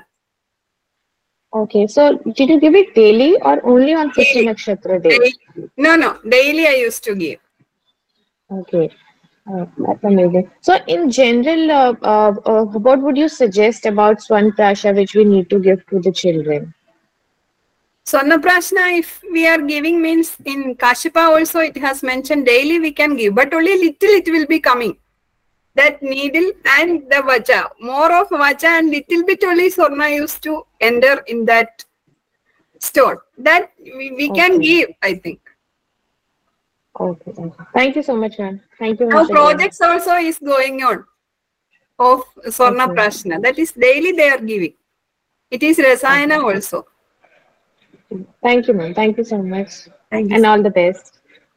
Okay. So did you give it daily or only on Pushya Daily. Nakshatra day? Daily. No, no, daily I used to give. Okay. Uh, that's amazing. So in general, uh, uh, uh, what would you suggest about Swan Prasha which we need to give to the children? Swarnaprashna, if we are giving means in Kashyapa also it has mentioned daily we can give, but only little it will be coming. That needle and the vacha, more of vacha and little bit only Swarna used to enter in that stone. That we, we can Okay. give, I think. Okay. Okay. Thank you so much, ma'am. Thank you Now once again. projects also is going on of Swarna Okay. Prashna. That is daily they are giving. It is Rasayana Okay. also. Thank you, ma'am. Thank you so much. Thank you. And all the best.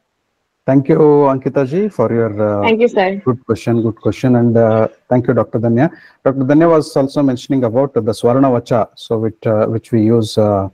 Thank you, Ankita ji, for your uh, Thank you, sir. good question, good question. And uh, thank you, Doctor Danya. Doctor Danya was also mentioning about the Swarna Vacha, so which, uh, which we use uh,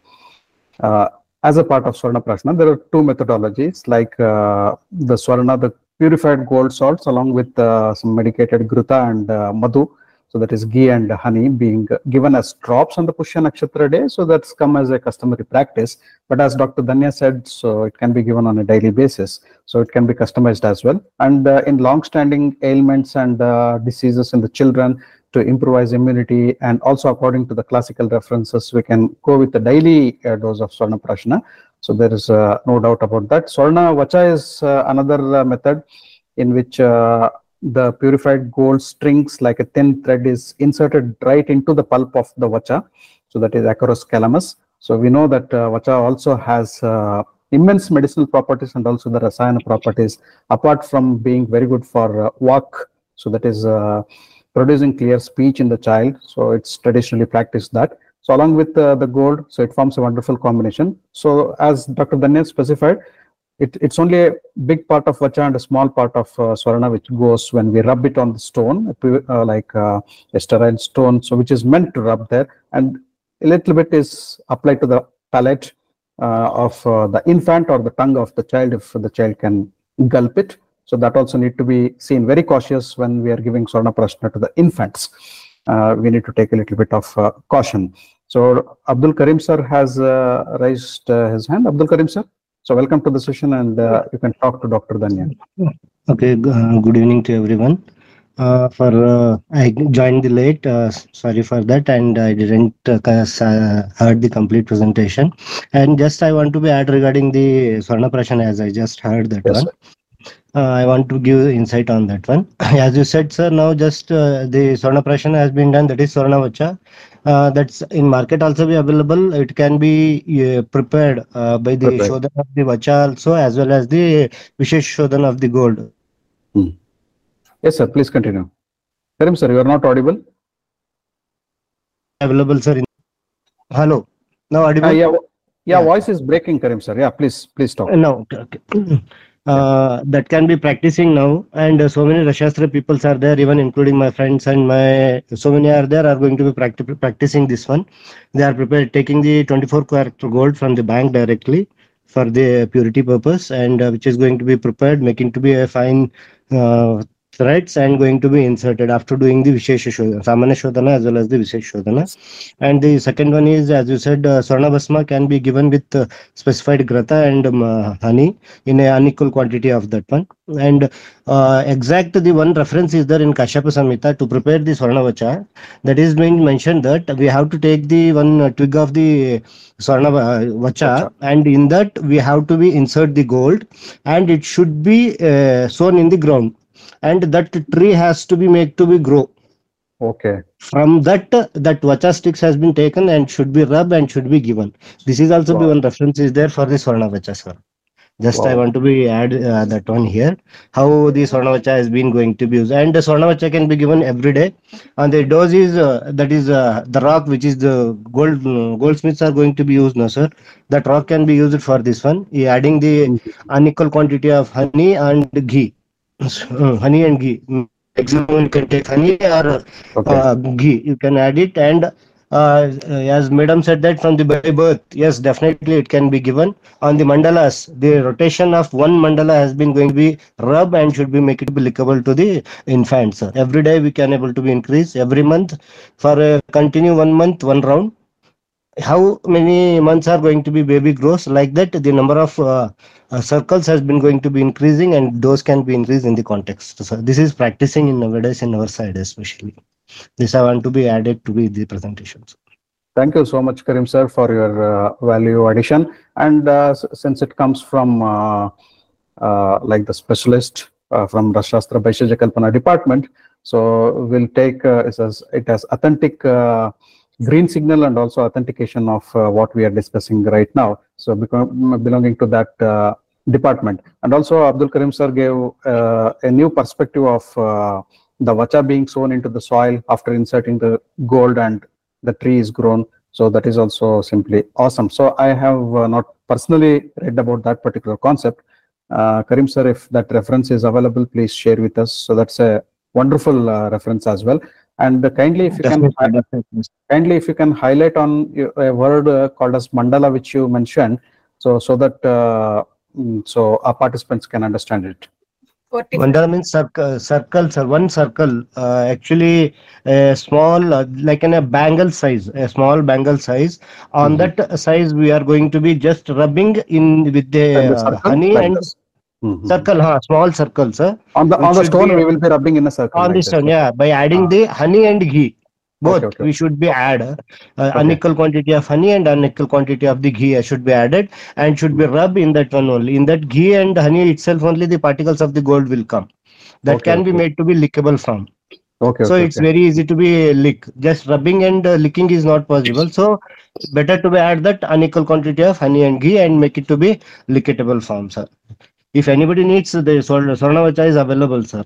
uh, as a part of Swarna Prashna. There are two methodologies, like uh, the Swarna, the purified gold salts, along with uh, some medicated gruta and uh, madhu. So that is ghee and honey being given as drops on the Pushya Nakshatra day. So that's come as a customary practice. But as Doctor Danya said, so it can be given on a daily basis. So it can be customized as well. And uh, in long-standing ailments and uh, diseases in the children, to improvise immunity, and also according to the classical references, we can go with the daily uh, dose of Swarna Prashna. So there is uh, no doubt about that. Swarna Vacha is uh, another uh, method in which uh, the purified gold strings like a thin thread is inserted right into the pulp of the vacha. So that is Acarus calamus. So we know that uh, vacha also has uh, immense medicinal properties and also the rasayana properties, apart from being very good for uh, walk. So that is uh, producing clear speech in the child. So it's traditionally practiced that. So along with uh, the gold, so it forms a wonderful combination. So as Doctor Danya specified, It, it's only a big part of vacha and a small part of uh, swarna which goes when we rub it on the stone, uh, like uh, a sterile stone, so which is meant to rub there, and a little bit is applied to the palate uh, of uh, the infant or the tongue of the child if the child can gulp it. So that also need to be seen very cautious when we are giving Swarna Prashna to the infants. Uh, we need to take a little bit of uh, caution. So Abdul Karim sir has uh, raised uh, his hand. Abdul Karim sir. So welcome to the session, and uh, you can talk to Doctor Danya. Okay, uh, good evening to everyone. Uh, for uh, I joined the late, uh, sorry for that, and I didn't uh, heard the complete presentation. And just I want to be add regarding the Swarna Prashna, as I just heard that Yes, one. Uh, I want to give insight on that one. As you said, sir, now just uh, the Swarna Prashna has been done. That is Swarna Vacha. Uh, that's in market also be available. It can be uh, prepared uh, by the Prepared. Shodhan of the Vacha also, as well as the Vishesh Shodhan of the gold. Hmm. Yes, sir. Please continue. Karim sir, you are not audible. Available, sir. In Hello. Now audible? Uh, yeah, yeah, Yeah. voice is breaking, Karim sir. Yeah, please, please talk. Uh, no. Okay. okay. Uh, that can be practicing now, and uh, so many Rashastra peoples are there, even including my friends and my so many are there are going to be practi- practicing this one. They are prepared taking the twenty-four karat gold from the bank directly for the purity purpose, and uh, which is going to be prepared, making to be a fine uh, threads and going to be inserted after doing the Vishesh Shodhana, Samanya Shodhana as well as the Vishesh Shodhana. And the second one is, as you said, uh, Swarna Bhasma can be given with uh, specified grata and um, uh, honey in a unequal quantity of that one. And uh, exact the one reference is there in Kashyapa Samhita to prepare the Swarna Vacha. That is being mentioned that we have to take the one uh, twig of the Swarna Vacha, Vacha. and in that we have to be insert the gold, and it should be uh, sown in the ground, and that tree has to be made to be grow. Okay. From that, uh, that vacha sticks has been taken and should be rubbed and should be given. This is also Wow. be one reference is there for the Swarna Vacha, sir. Just Wow. I want to be add uh, that one here. How the Swarna Vacha has been going to be used, and the Swarna Vacha can be given every day. And the dose is uh, that is uh, the rock which is the gold uh, goldsmiths are going to be used now, sir. That rock can be used for this one. He adding the Mhm. unequal quantity of honey and ghee, uh, honey and ghee. Maximum you can take honey or Okay. uh, ghee. You can add it, and uh, as Madam said that from the by birth, yes, definitely it can be given. On the mandalas, the rotation of one mandala has been going to be rub and should be make it applicable to the infants. Every day we can able to be increase every month for a continue one month, one round. How many months are going to be baby grows, like that the number of uh, uh, circles has been going to be increasing, and those can be increased in the context. So this is practicing in nowadays in our side especially. This I want to be added to be the presentations. Thank you so much, Karim sir, for your uh, value addition. And uh, s- since it comes from uh, uh, like the specialist uh, from Rashastra Bhaishya Kalpana department, so we'll take uh, it as it has authentic uh, green signal and also authentication of uh, what we are discussing right now. So become, belonging to that uh, department. And also Abdul Karim sir gave uh, a new perspective of uh, the vacha being sown into the soil after inserting the gold and the tree is grown. So that is also simply awesome. So I have uh, not personally read about that particular concept. Uh, Karim sir, if that reference is available, please share with us. So that's a wonderful uh, reference as well. And uh, kindly, if you can, Definitely, definitely. kindly if you can highlight on your- a word uh, called as mandala, which you mentioned, so so that uh, mm, so our participants can understand it. forty-five. Mandala means circle, circle, sir. One circle, uh, actually a small, uh, like in a bangle size, a small bangle size. On Mhm. that size, we are going to be just rubbing in with the And the uh, circle honey like and this. Mhm. circle, huh? Small circle, sir. On the Which on the should stone, be we will be rubbing in a circle on like this this. one, yeah. By adding Ah. the honey and ghee, both Okay, okay, we should be add uh, Okay. unequal quantity of honey and unequal quantity of the ghee should be added and should be rubbed in that one only. In that ghee and honey itself only the particles of the gold will come. That Okay, can be okay. made to be lickable from. Okay, So okay, it's okay. very easy to be lick. Just rubbing and uh, licking is not possible. So better to be add that unequal quantity of honey and ghee and make it to be lickable form, sir. If anybody needs, the Swarnavacha is available, sir.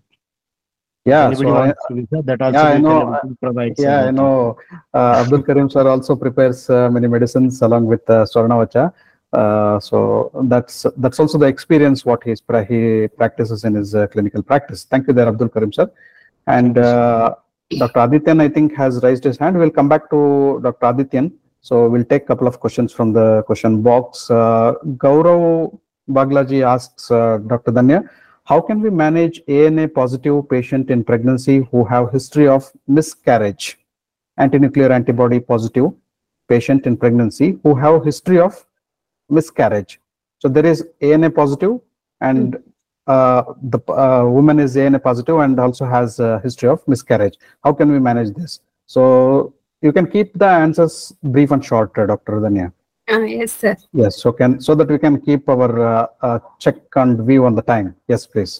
If Yeah, anybody so I, wants to be, sir, that yeah, also I we can know. able uh, to provide, sir. Yeah, I That know. Uh, Abdul Karim sir also prepares uh, many medicines along with uh, Swarnavacha. Uh, so that's that's also the experience what he's pra- he practices in his uh, clinical practice. Thank you, there, Abdul Karim sir. And Thank you, sir. uh, Doctor Adityan, I think, has raised his hand. We'll come back to Doctor Adityan. So we'll take a couple of questions from the question box. Uh, Gaurav Baglaji asks uh, Doctor Danya, how can we manage A N A positive patient in pregnancy who have history of miscarriage? Antinuclear antibody positive patient in pregnancy who have history of miscarriage. So there is A N A positive, and uh, the uh, woman is A N A positive and also has a history of miscarriage. How can we manage this? So you can keep the answers brief and short, uh, Doctor Danya. Uh, yes, sir. Yes, so can so that we can keep our uh, uh, check and view on the time. Yes, please.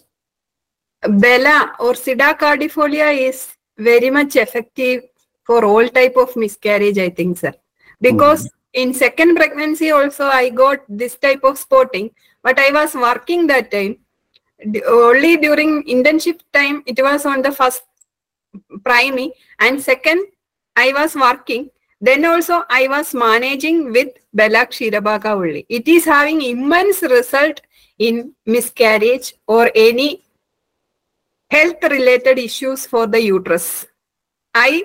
Bella or pseudocardifolia is very much effective for all type of miscarriage, I think, sir. Because in second pregnancy also I got this type of spotting, but I was working that time. D- Only during internship time, it was on the first primary, and second I was working. Then also I was managing with Bella Kshirabaka only. It is having immense result in miscarriage or any health related issues for the uterus. I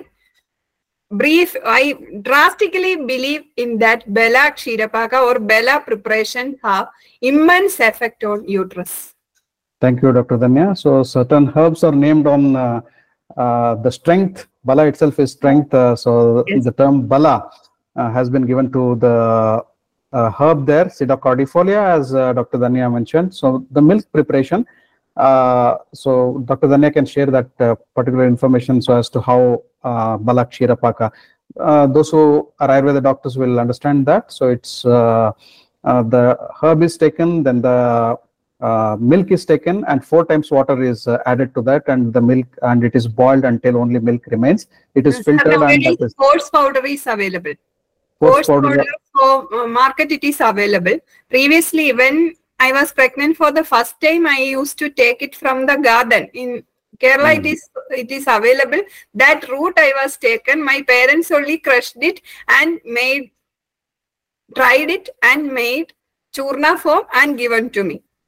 brief, I drastically believe in that Bella Kshirapaka or Bella preparation have immense effect on uterus. Thank you, Doctor Danya. So certain herbs are named on uh, uh, the strength. Bala itself is strength. Uh, so Yes. the term Bala uh, has been given to the uh, herb there, Pseudocardifolia, as uh, Doctor Danya mentioned. So the milk preparation. Uh, so Doctor Danya can share that uh, particular information so as to how uh, Bala Kshirapaka. Uh, those who are Ayurveda doctors will understand that. So it's uh, uh, the herb is taken, then the uh, milk is taken, and four times water is uh, added to that, and the milk, and it is boiled until only milk remains. It is Sir, filtered, and nowadays that is horse powder is available. horse Horse powder. powder for uh, market it is available. Previously, when I was pregnant for the first time, I used to take it from the garden. In Kerala, it Mm. is it is available. That route I was taken. My parents only crushed it and made, dried it and made churna form and given to me.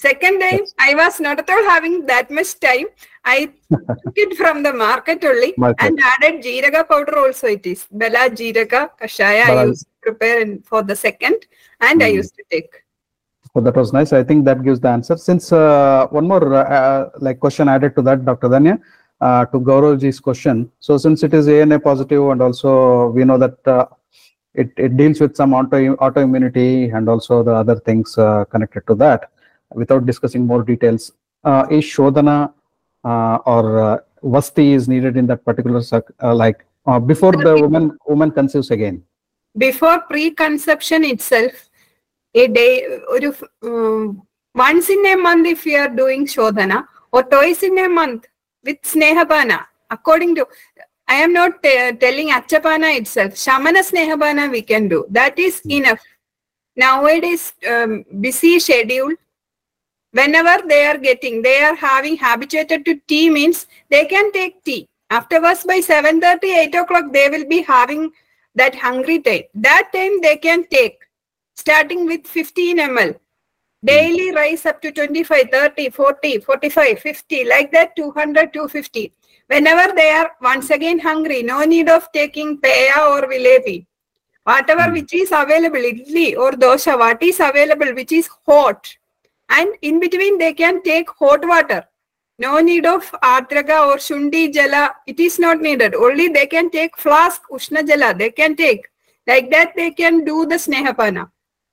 Second time, Yes. I was not at all having that much time. I took it from the market only Market. and added Jeeraga powder also it is. Bela Jeeraga Kashaya I Bela- used to prepare in, for the second and I Hmm. used to take. So that was nice. I think that gives the answer. Since uh, one more uh, uh, like question added to that, Doctor Danya, uh, to Gauravji's question. So since it is A N A positive and also we know that uh, it, it deals with some auto autoimmunity and also the other things uh, connected to that. Without discussing more details, uh, is Shodhana uh, or uh, Vasti is needed in that particular circ- uh, like uh, before the woman woman conceives again? Before pre-conception itself, a day, ഒരു, um, once in a month if you are doing Shodhana or twice in a month with Snehapana, according to, I am not uh, telling Achapana itself, Shamana Snehapana we can do. That is enough. Nowadays, um, busy schedule, whenever they are getting, they are having habituated to tea means they can take tea. Afterwards, by seven thirty, eight o'clock, they will be having that hungry time. That time they can take, starting with fifteen milliliters. Daily rise up to twenty-five, thirty, forty, forty-five, fifty, like that, two hundred, two fifty. Whenever they are once again hungry, no need of taking peya or vilepi. Whatever Hmm. which is available, idli or dosha, what is available, which is hot. And in between, they can take hot water. No need of atraga or shundi jala. It is not needed. Only they can take flask, ushna jala. They can take. Like that, they can do the snehapana.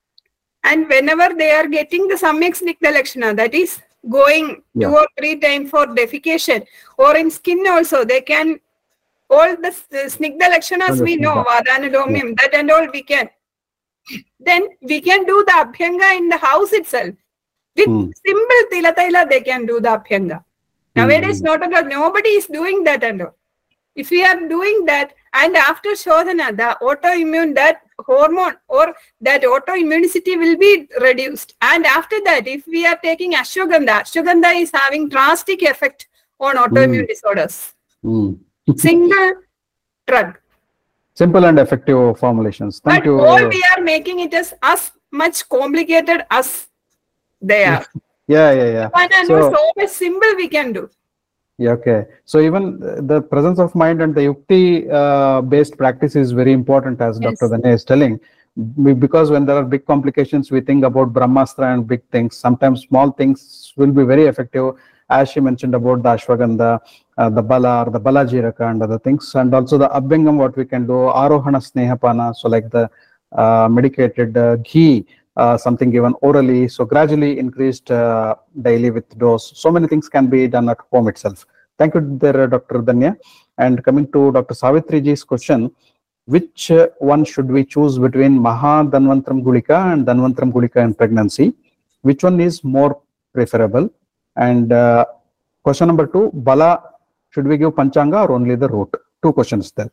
And whenever they are getting the samyak snigdha lakshana, that is going Yeah. two or three times for defecation, or in skin also, they can, all the s- snigdha lakshanas we know, vadanulomium, that and all we can. Then we can do the abhyanga in the house itself. With Hmm. simple tila taila, they can do the abhyanga. Nowadays, Hmm. not at all, nobody is doing that and all. If we are doing that, and after Shodhana, the autoimmune, that hormone or that autoimmunity will be reduced. And after that, if we are taking ashwagandha, ashwagandha is having drastic effect on autoimmune Hmm. disorders. Hmm. Single drug. Simple and effective formulations. Thank But you. all we are making it as, as much complicated as they are. Yeah, yeah, yeah. But I So, know so much simple we can do. yeah, okay. So even uh, the presence of mind and the yukti uh, based practice is very important, as Yes. Doctor Danya is telling. Be- Because when there are big complications, we think about Brahmastra and big things. Sometimes small things will be very effective, as she mentioned about the ashwagandha, uh, the bala or the bala jiraka and other things, and also the abhyangam, what we can do, arohana snehapana, so like the uh, medicated uh, ghee, uh, something given orally, so gradually increased uh, daily with dose. So many things can be done at home itself. Thank you there, uh, Doctor Danya. And coming to Doctor Savitriji's question, which uh, one should we choose between Maha Dhanvantram Gulika and Dhanvantram Gulika in pregnancy? Which one is more preferable? And uh, question number two, Bala, should we give Panchanga or only the root? Two questions there.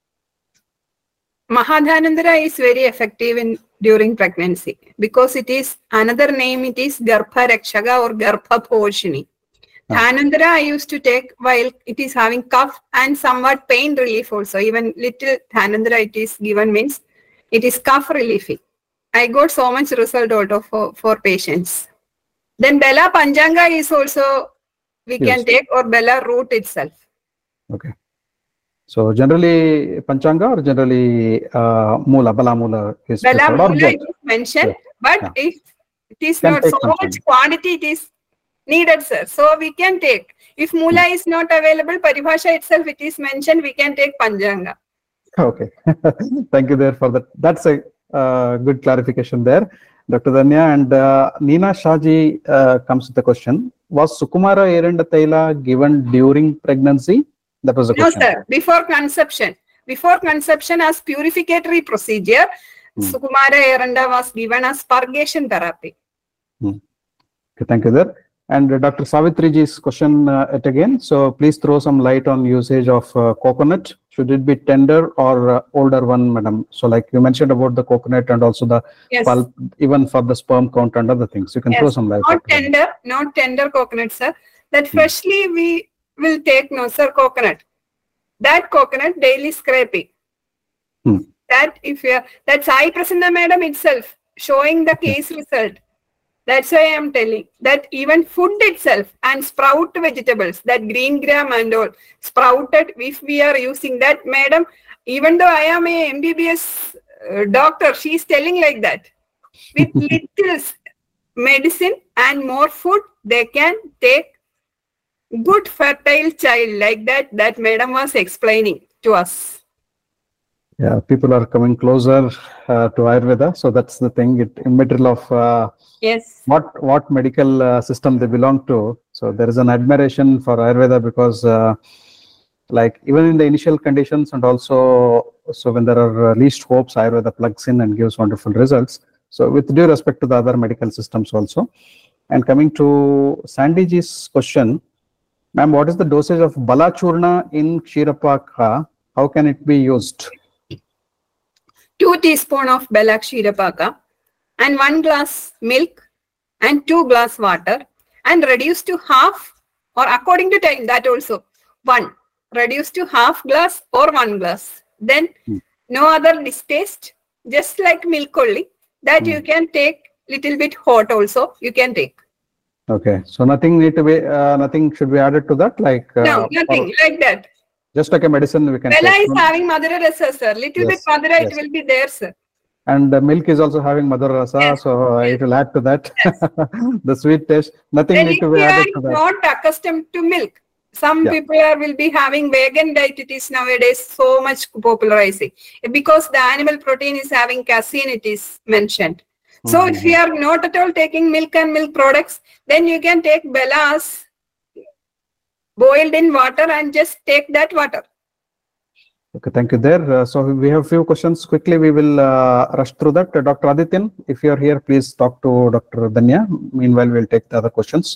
Mahadhanandara is very effective in during pregnancy because it is another name, it is Garbha Rakshaga or Garbha Poshini. Ah. Dhanandara I used to take while it is having cough and somewhat pain relief also. Even little Dhanandara it is given means it is cough relieving. I got so much result out of for, for patients. Then Bela Panchanga is also we Yes. can take or Bela root itself. Okay. So generally Panchanga or generally uh, Mula, Bala Mula is Bela preferred or Mula both? it is mentioned, Yeah. but Yeah. if it is Can not take so Panchanga. much quantity, it is needed, sir. So we can take. If Mula is not available, Paribhasha itself it is mentioned, we can take Panchanga. Okay. Thank you there for that. That's a uh, good clarification there, Doctor Danya. And uh, Nina Shaji uh, comes with the question, was Sukumara Eranda Taila given during pregnancy? That was the No, question. sir. Before conception. Before conception as purificatory procedure, Hmm. Sukumara Eranda was given as purgation therapy. Okay, thank you there. And uh, Doctor Savitriji's question uh, yet again. So please throw some light on usage of uh, coconut. Should it be tender or uh, older one, madam? So like you mentioned about the coconut and also the Yes. pulp, even for the sperm count and other things. You can throw Yes. some light. Not Doctor Danya. tender, not tender coconut, sir. That Hmm. freshly we will take, no, sir, coconut. That coconut daily scraping. Hmm. That if you are, that's I Prasanna madam itself showing the case result. That's why I am telling that even food itself and sprout vegetables, that green gram and all sprouted, if we are using that, madam, even though I am a M B B S uh, doctor, she is telling like that. With little medicine and more food, they can take good fertile child like that, that madam was explaining to us. Yeah, people are coming closer uh, to Ayurveda. So that's the thing, it immaterial of uh, Yes. what what medical uh, system they belong to. So there is an admiration for Ayurveda because uh, like even in the initial conditions and also so when there are uh, least hopes, Ayurveda plugs in and gives wonderful results. So with due respect to the other medical systems also. And coming to Sandyji's question, ma'am, what is the dosage of Balachurna in Kshirapaka? How can it be used? Two teaspoon of Bela Kshirapaka and one glass milk and two glass water and reduce to half or according to time, that also one. Reduce to half glass or one glass. Then Hmm. no other distaste, just like milk only. That Hmm. you can take little bit hot also. You can take. Okay, so nothing need to be, uh, nothing should be added to that, like uh, No, nothing or like that. just like a medicine we can Bela take. is having Madhura Rasa, sir. Little bit Yes, Madhura, yes. it will be there, sir. And the milk is also having Madhura Rasa, Yes, so uh, yes. it will add to that. The sweet taste, nothing Then need if to be you added are to that. not accustomed to milk, some Yeah. people are will be having vegan diet. It is nowadays so much popularizing because the animal protein is having casein. It is mentioned. So Mhm. if you are not at all taking milk and milk products, then you can take Belas boiled in water and just take that water. Okay, thank you there. Uh, so we have few questions. Quickly, we will uh, rush through that. Uh, Doctor Adityan, if you are here, please talk to Doctor Danya. Meanwhile, we'll take the other questions.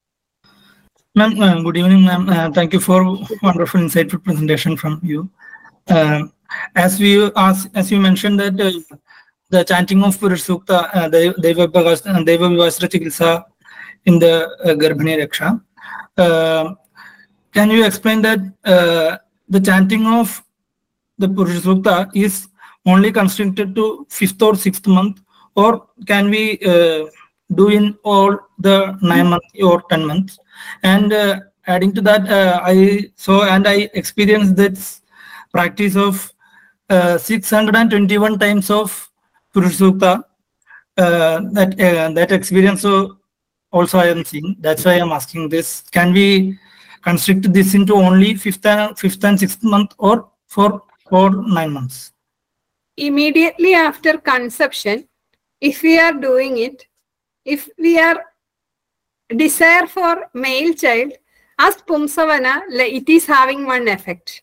Ma'am, uh, good evening, ma'am. Uh, thank you for wonderful, insightful presentation from you. Um, as we as as you mentioned that uh, the chanting of Purush Sukta, uh, Deva Vivasra Chikitsa in the uh, Garbhani Raksha. Uh, can you explain that uh, the chanting of the Purush Sukta is only constricted to fifth or sixth month, or can we uh, do in all the nine months or ten months? And uh, adding to that, uh, I saw and I experienced this practice of uh, six hundred twenty-one times of Purush Sukta. Uh, that uh, that experience so also I am seeing. That's why I am asking this. Can we constrict this into only fifth and fifth and sixth month, or for for nine months? Immediately after conception, if we are doing it, if we are desire for male child, as Pumsavana, it is having one effect.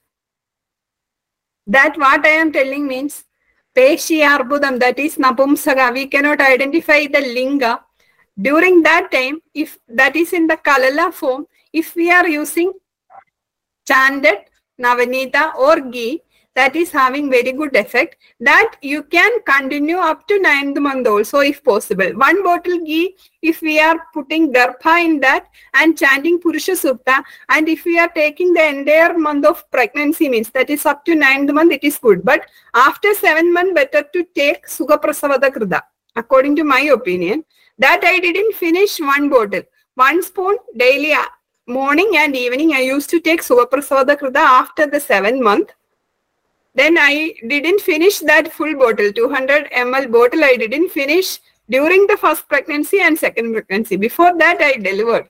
That what I am telling means, Peshi Arbudam, that is Napumsaga, we cannot identify the linga. During that time, if that is in the Kalala form, if we are using chanted Navanita or ghee, that is having very good effect, that you can continue up to ninth month also if possible. One bottle ghee, if we are putting Garbha in that and chanting Purusha Sukta, and if we are taking the entire month of pregnancy means that is up to ninth month, it is good. But after seventh month, better to take Sukha Prasavada Krida, according to my opinion. That I didn't finish one bottle. One spoon daily, morning and evening, I used to take Sukha Prasavada Krida after the seventh month. Then I didn't finish that full bottle, two hundred milliliter bottle I didn't finish during the first pregnancy and second pregnancy. Before that, I delivered.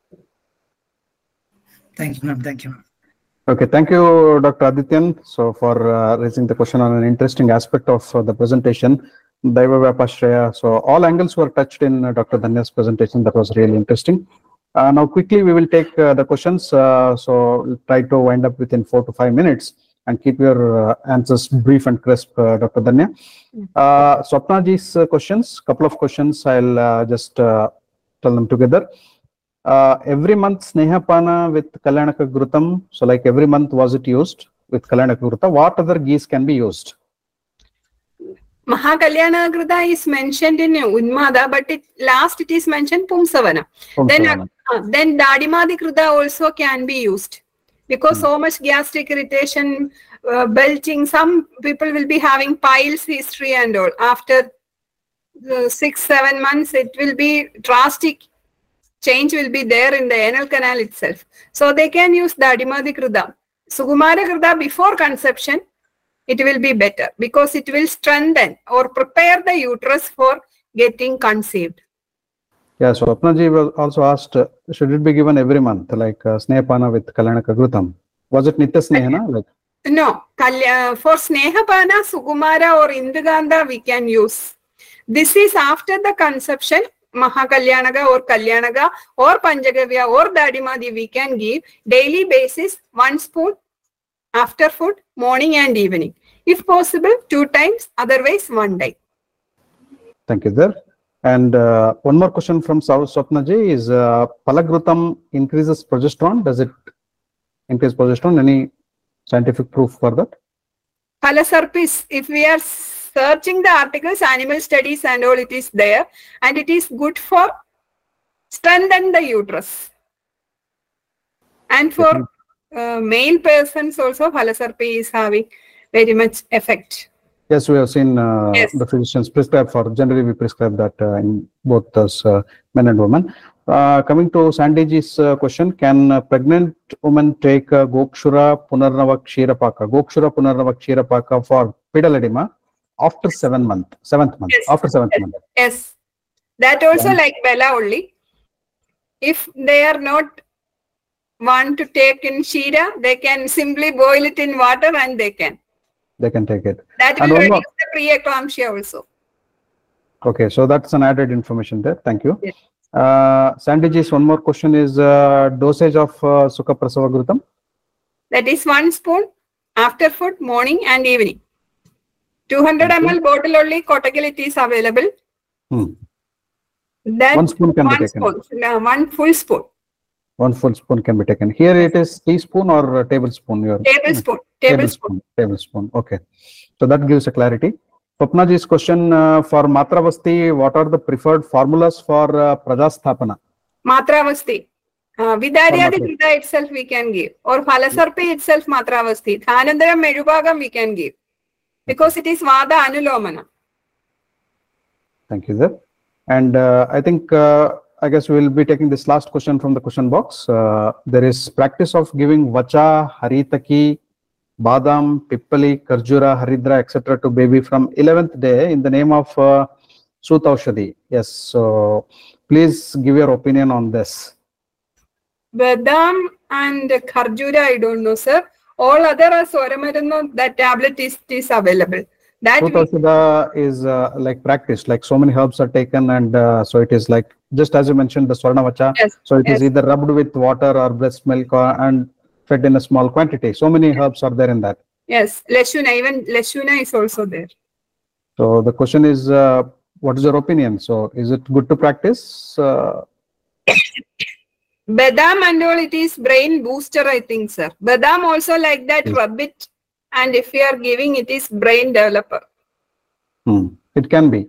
Thank you, ma'am. Thank you. Okay, thank you, Doctor Adityan, so for uh, raising the question on an interesting aspect of uh, the presentation, Daiva Vyapashraya. So all angles were touched in uh, Doctor Danya's presentation. That was really interesting. Uh, now, quickly, we will take uh, the questions. Uh, so we'll try to wind up within four to five minutes. And keep your uh, answers brief and crisp, uh, Doctor Danya. Uh, Swapnaji's uh, questions, couple of questions, I'll uh, just uh, tell them together. Uh, every month Snehapana with Kalyanaka Grutam, so like every month was it used with Kalyanaka Gruta? What other ghees can be used? Mahakalyana Gruta is mentioned in Unmada, but it last it is mentioned Pumsavana. Pumsavana. Then, uh, then Dadimadi Gruta also can be used. Because so much gastric irritation, uh, belching, some people will be having piles history and all after uh, six, seven months, it will be drastic change will be there in the anal canal itself. So they can use the Adimadi Krida. Sukumara Krida before conception, it will be better because it will strengthen or prepare the uterus for getting conceived. Yeah, so Apnaji was also asked, uh, should it be given every month, like uh, Snehapana with Kalyanaka Ghrutam? Was it Nitya Snehana? Like, no, Kalya, for Snehapana, Sukumara or Induganda we can use. This is after the conception, Mahakalyanaka or Kalyanaga or Panchagavya or Dadimadi we can give daily basis one spoon after food, morning and evening. If possible, two times, otherwise one day. thank you there. And uh, one more question from Swapnaji is, uh, Palagrutam increases progesterone? Does it increase progesterone? Any scientific proof for that? Palasarpis, if we are searching the articles, animal studies and all, it is there. And it is good for strengthen the uterus. And for uh, male persons also, Palasarpi is having very much effect. Yes, we have seen uh, Yes. the physicians prescribe for, generally we prescribe that uh, in both us, uh, men and women. Uh, coming to Sandyji's uh, question, can uh, pregnant women take uh, Gokshura Punarnava Kshirapaka, Gokshura Punarnava Kshirapaka for pedal edema after seven month, seventh month, Yes. after seventh Yes. month? Yes. That also Yeah. like Bella only. If they are not want to take in Shira, they can simply boil it in water and they can. They can take it. That And will one more- reduce the preeclampsia also. Okay, so that's an added information there. Thank you. Yes. Uh, Sandyji's one more question is uh, dosage of uh, Sukha Prasava Ghrutam. That is one spoon after food, morning and evening. two hundred Thank you. milliliter bottle only, Kottagal it is available. Hmm. That One spoon can be one taken. spoon, no, one full spoon, One full spoon can be taken. Here it is teaspoon or uh, tablespoon? Your tablespoon, tablespoon. Tablespoon. Okay. So that gives a clarity. Swapnaji's question uh, for Matravasti, what are the preferred formulas for uh, Prajasthapana? Matravasti. Uh, Vidaryadi Matra. Krita itself we can give. Or Palasarpi itself Matravasti. Thanandaram Medubagam we can give. Because it is Vada Anulomana. Thank you, sir. And uh, I think, uh, I guess we will be taking this last question from the question box. Uh, there is practice of giving Vacha, Haritaki, Badam, Pippali, Karjura, Haridra, et cetera to baby from eleventh day in the name of uh, Sutaushadhi. Yes, so please give your opinion on this. Badam and Kharjura, I don't know, sir. All other are Swaramaranno, that tablet is, is available. That we, Sutaushadha is uh, like practiced, like so many herbs are taken, and uh, so it is like, just as you mentioned, the Swarnavacha. yes, So it is yes. either rubbed with water or breast milk or, and fed in a small quantity. So many herbs are there in that. Yes, Leshuna, even Leshuna is also there. So the question is, uh, what is your opinion? So is it good to practice? Uh, Badam and all, it is brain booster, I think, sir. Badam also like that, Yes. rub it. And if you are giving, it is brain developer. hmm, it can be.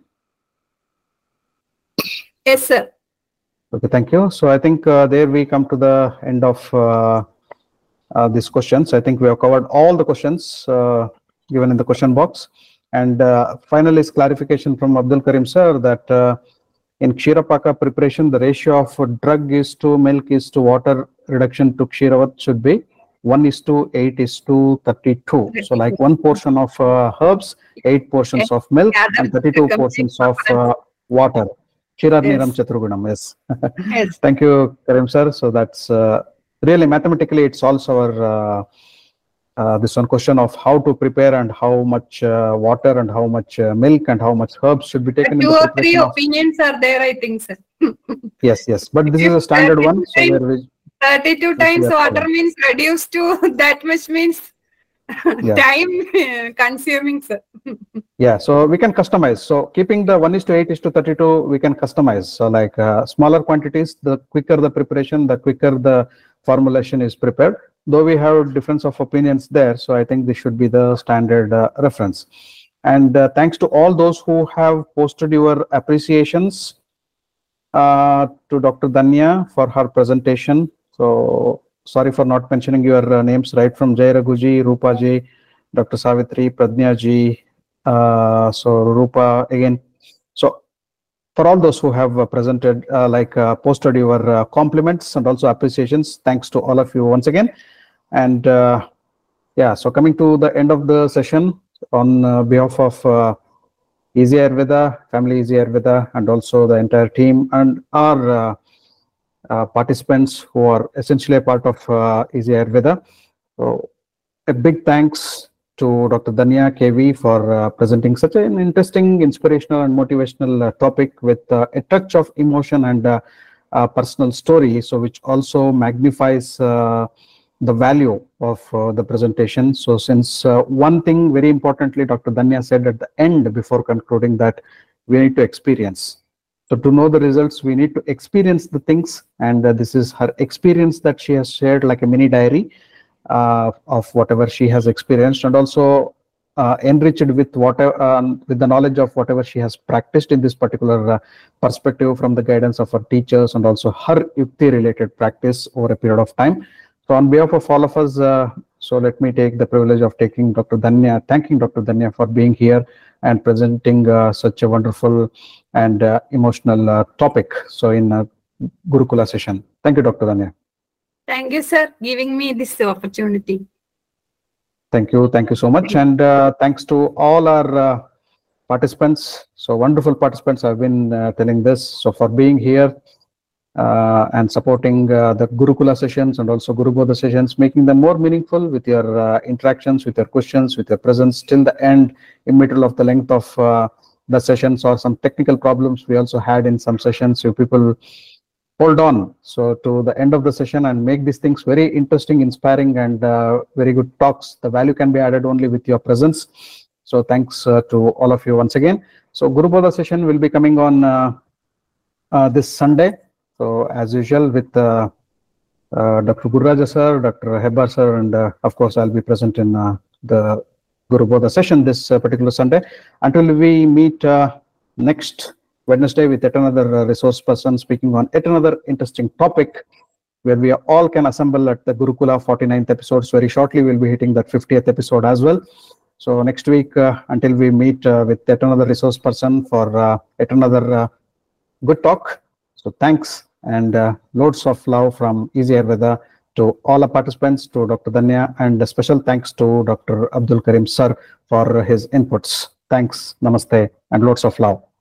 Yes, sir. Okay, thank you. So I think uh, there we come to the end of uh, uh, these questions. I think we have covered all the questions uh, given in the question box. And uh, final is clarification from Abdul Karim sir that uh, in Kshirapaka preparation, the ratio of drug is to milk is to water reduction to Kshiravat should be one is to eight is to thirty-two. So like one portion of uh, herbs, eight portions of milk, Yeah, and that's thirty-two the portions complete of uh, water. Kshirar Yes. Niram Chaturgunam, yes. Yes. Thank you, Karim sir. So that's uh, really mathematically it solves our uh, uh, this one question of how to prepare and how much uh, water and how much uh, milk and how much herbs should be taken in Two the or three preparation of. opinions are there, I think, sir. Yes, yes. But this is a standard one. So where we, thirty-two Yes, times we are water following. means reduced to that much means Yeah. time uh, consuming, sir. yeah, so we can customize. So keeping the one is to eight is to thirty-two, we can customize. So like uh, smaller quantities, the quicker the preparation, the quicker the formulation is prepared. Though we have difference of opinions there, so I think this should be the standard uh, reference. And uh, thanks to all those who have posted your appreciations uh, to Doctor Danya for her presentation. So sorry for not mentioning your uh, names, right from Jai Raghuji, Rupa ji, Doctor Savitri, Pradnya ji, uh, so Rupa again. So for all those who have uh, presented, uh, like uh, posted your uh, compliments and also appreciations. Thanks to all of you once again. And uh, yeah, so coming to the end of the session, on uh, behalf of uh, Easy Ayurveda, Family Easy Ayurveda, and also the entire team and our uh, uh, participants who are essentially a part of uh, Easy Ayurveda. So a big thanks to Doctor Danya K V for uh, presenting such an interesting, inspirational and motivational uh, topic with uh, a touch of emotion and uh, uh, personal story, so which also magnifies uh, the value of uh, the presentation. So since uh, one thing very importantly, Doctor Danya said at the end before concluding that we need to experience. So to know the results, we need to experience the things, and uh, this is her experience that she has shared like a mini diary uh, of whatever she has experienced, and also uh, enriched with whatever um, with the knowledge of whatever she has practiced in this particular uh, perspective from the guidance of her teachers and also her Yukti related practice over a period of time. So on behalf of all of us, uh, so let me take the privilege of taking Doctor Danya, thanking Doctor Danya for being here and presenting uh, such a wonderful and uh, emotional uh, topic. So in uh, Gurukula session. Thank you, Doctor Danya. Thank you, sir, giving me this opportunity. Thank you. Thank you so much. And uh, thanks to all our uh, participants. So wonderful participants. I've been uh, telling this. So for being here uh, and supporting uh, the Gurukula sessions and also Guru Bodha sessions, making them more meaningful with your uh, interactions, with your questions, with your presence till the end, in middle of the length of uh, the sessions, or some technical problems we also had in some sessions. So people hold on so to the end of the session and make these things very interesting, inspiring, and uh, very good talks. The value can be added only with your presence. So thanks uh, to all of you once again. So Guru Bodha session will be coming on uh, uh, this Sunday. So as usual with uh, uh, Doctor Gururaja sir, Doctor Hebbar sir, and uh, of course I'll be present in uh, the Guru Bodha session this uh, particular Sunday. Until we meet uh, next Wednesday with yet another uh, resource person speaking on yet another interesting topic, where we all can assemble at the Gurukula forty-ninth episodes. Very shortly we'll be hitting that fiftieth episode as well. So next week uh, until we meet uh, with yet another resource person for uh, yet another uh, good talk. So thanks and uh, loads of love from Easy Ayurveda to all the participants, to Doctor Danya, and a special thanks to Doctor Abdul Karim sir for his inputs. Thanks, namaste, and loads of love.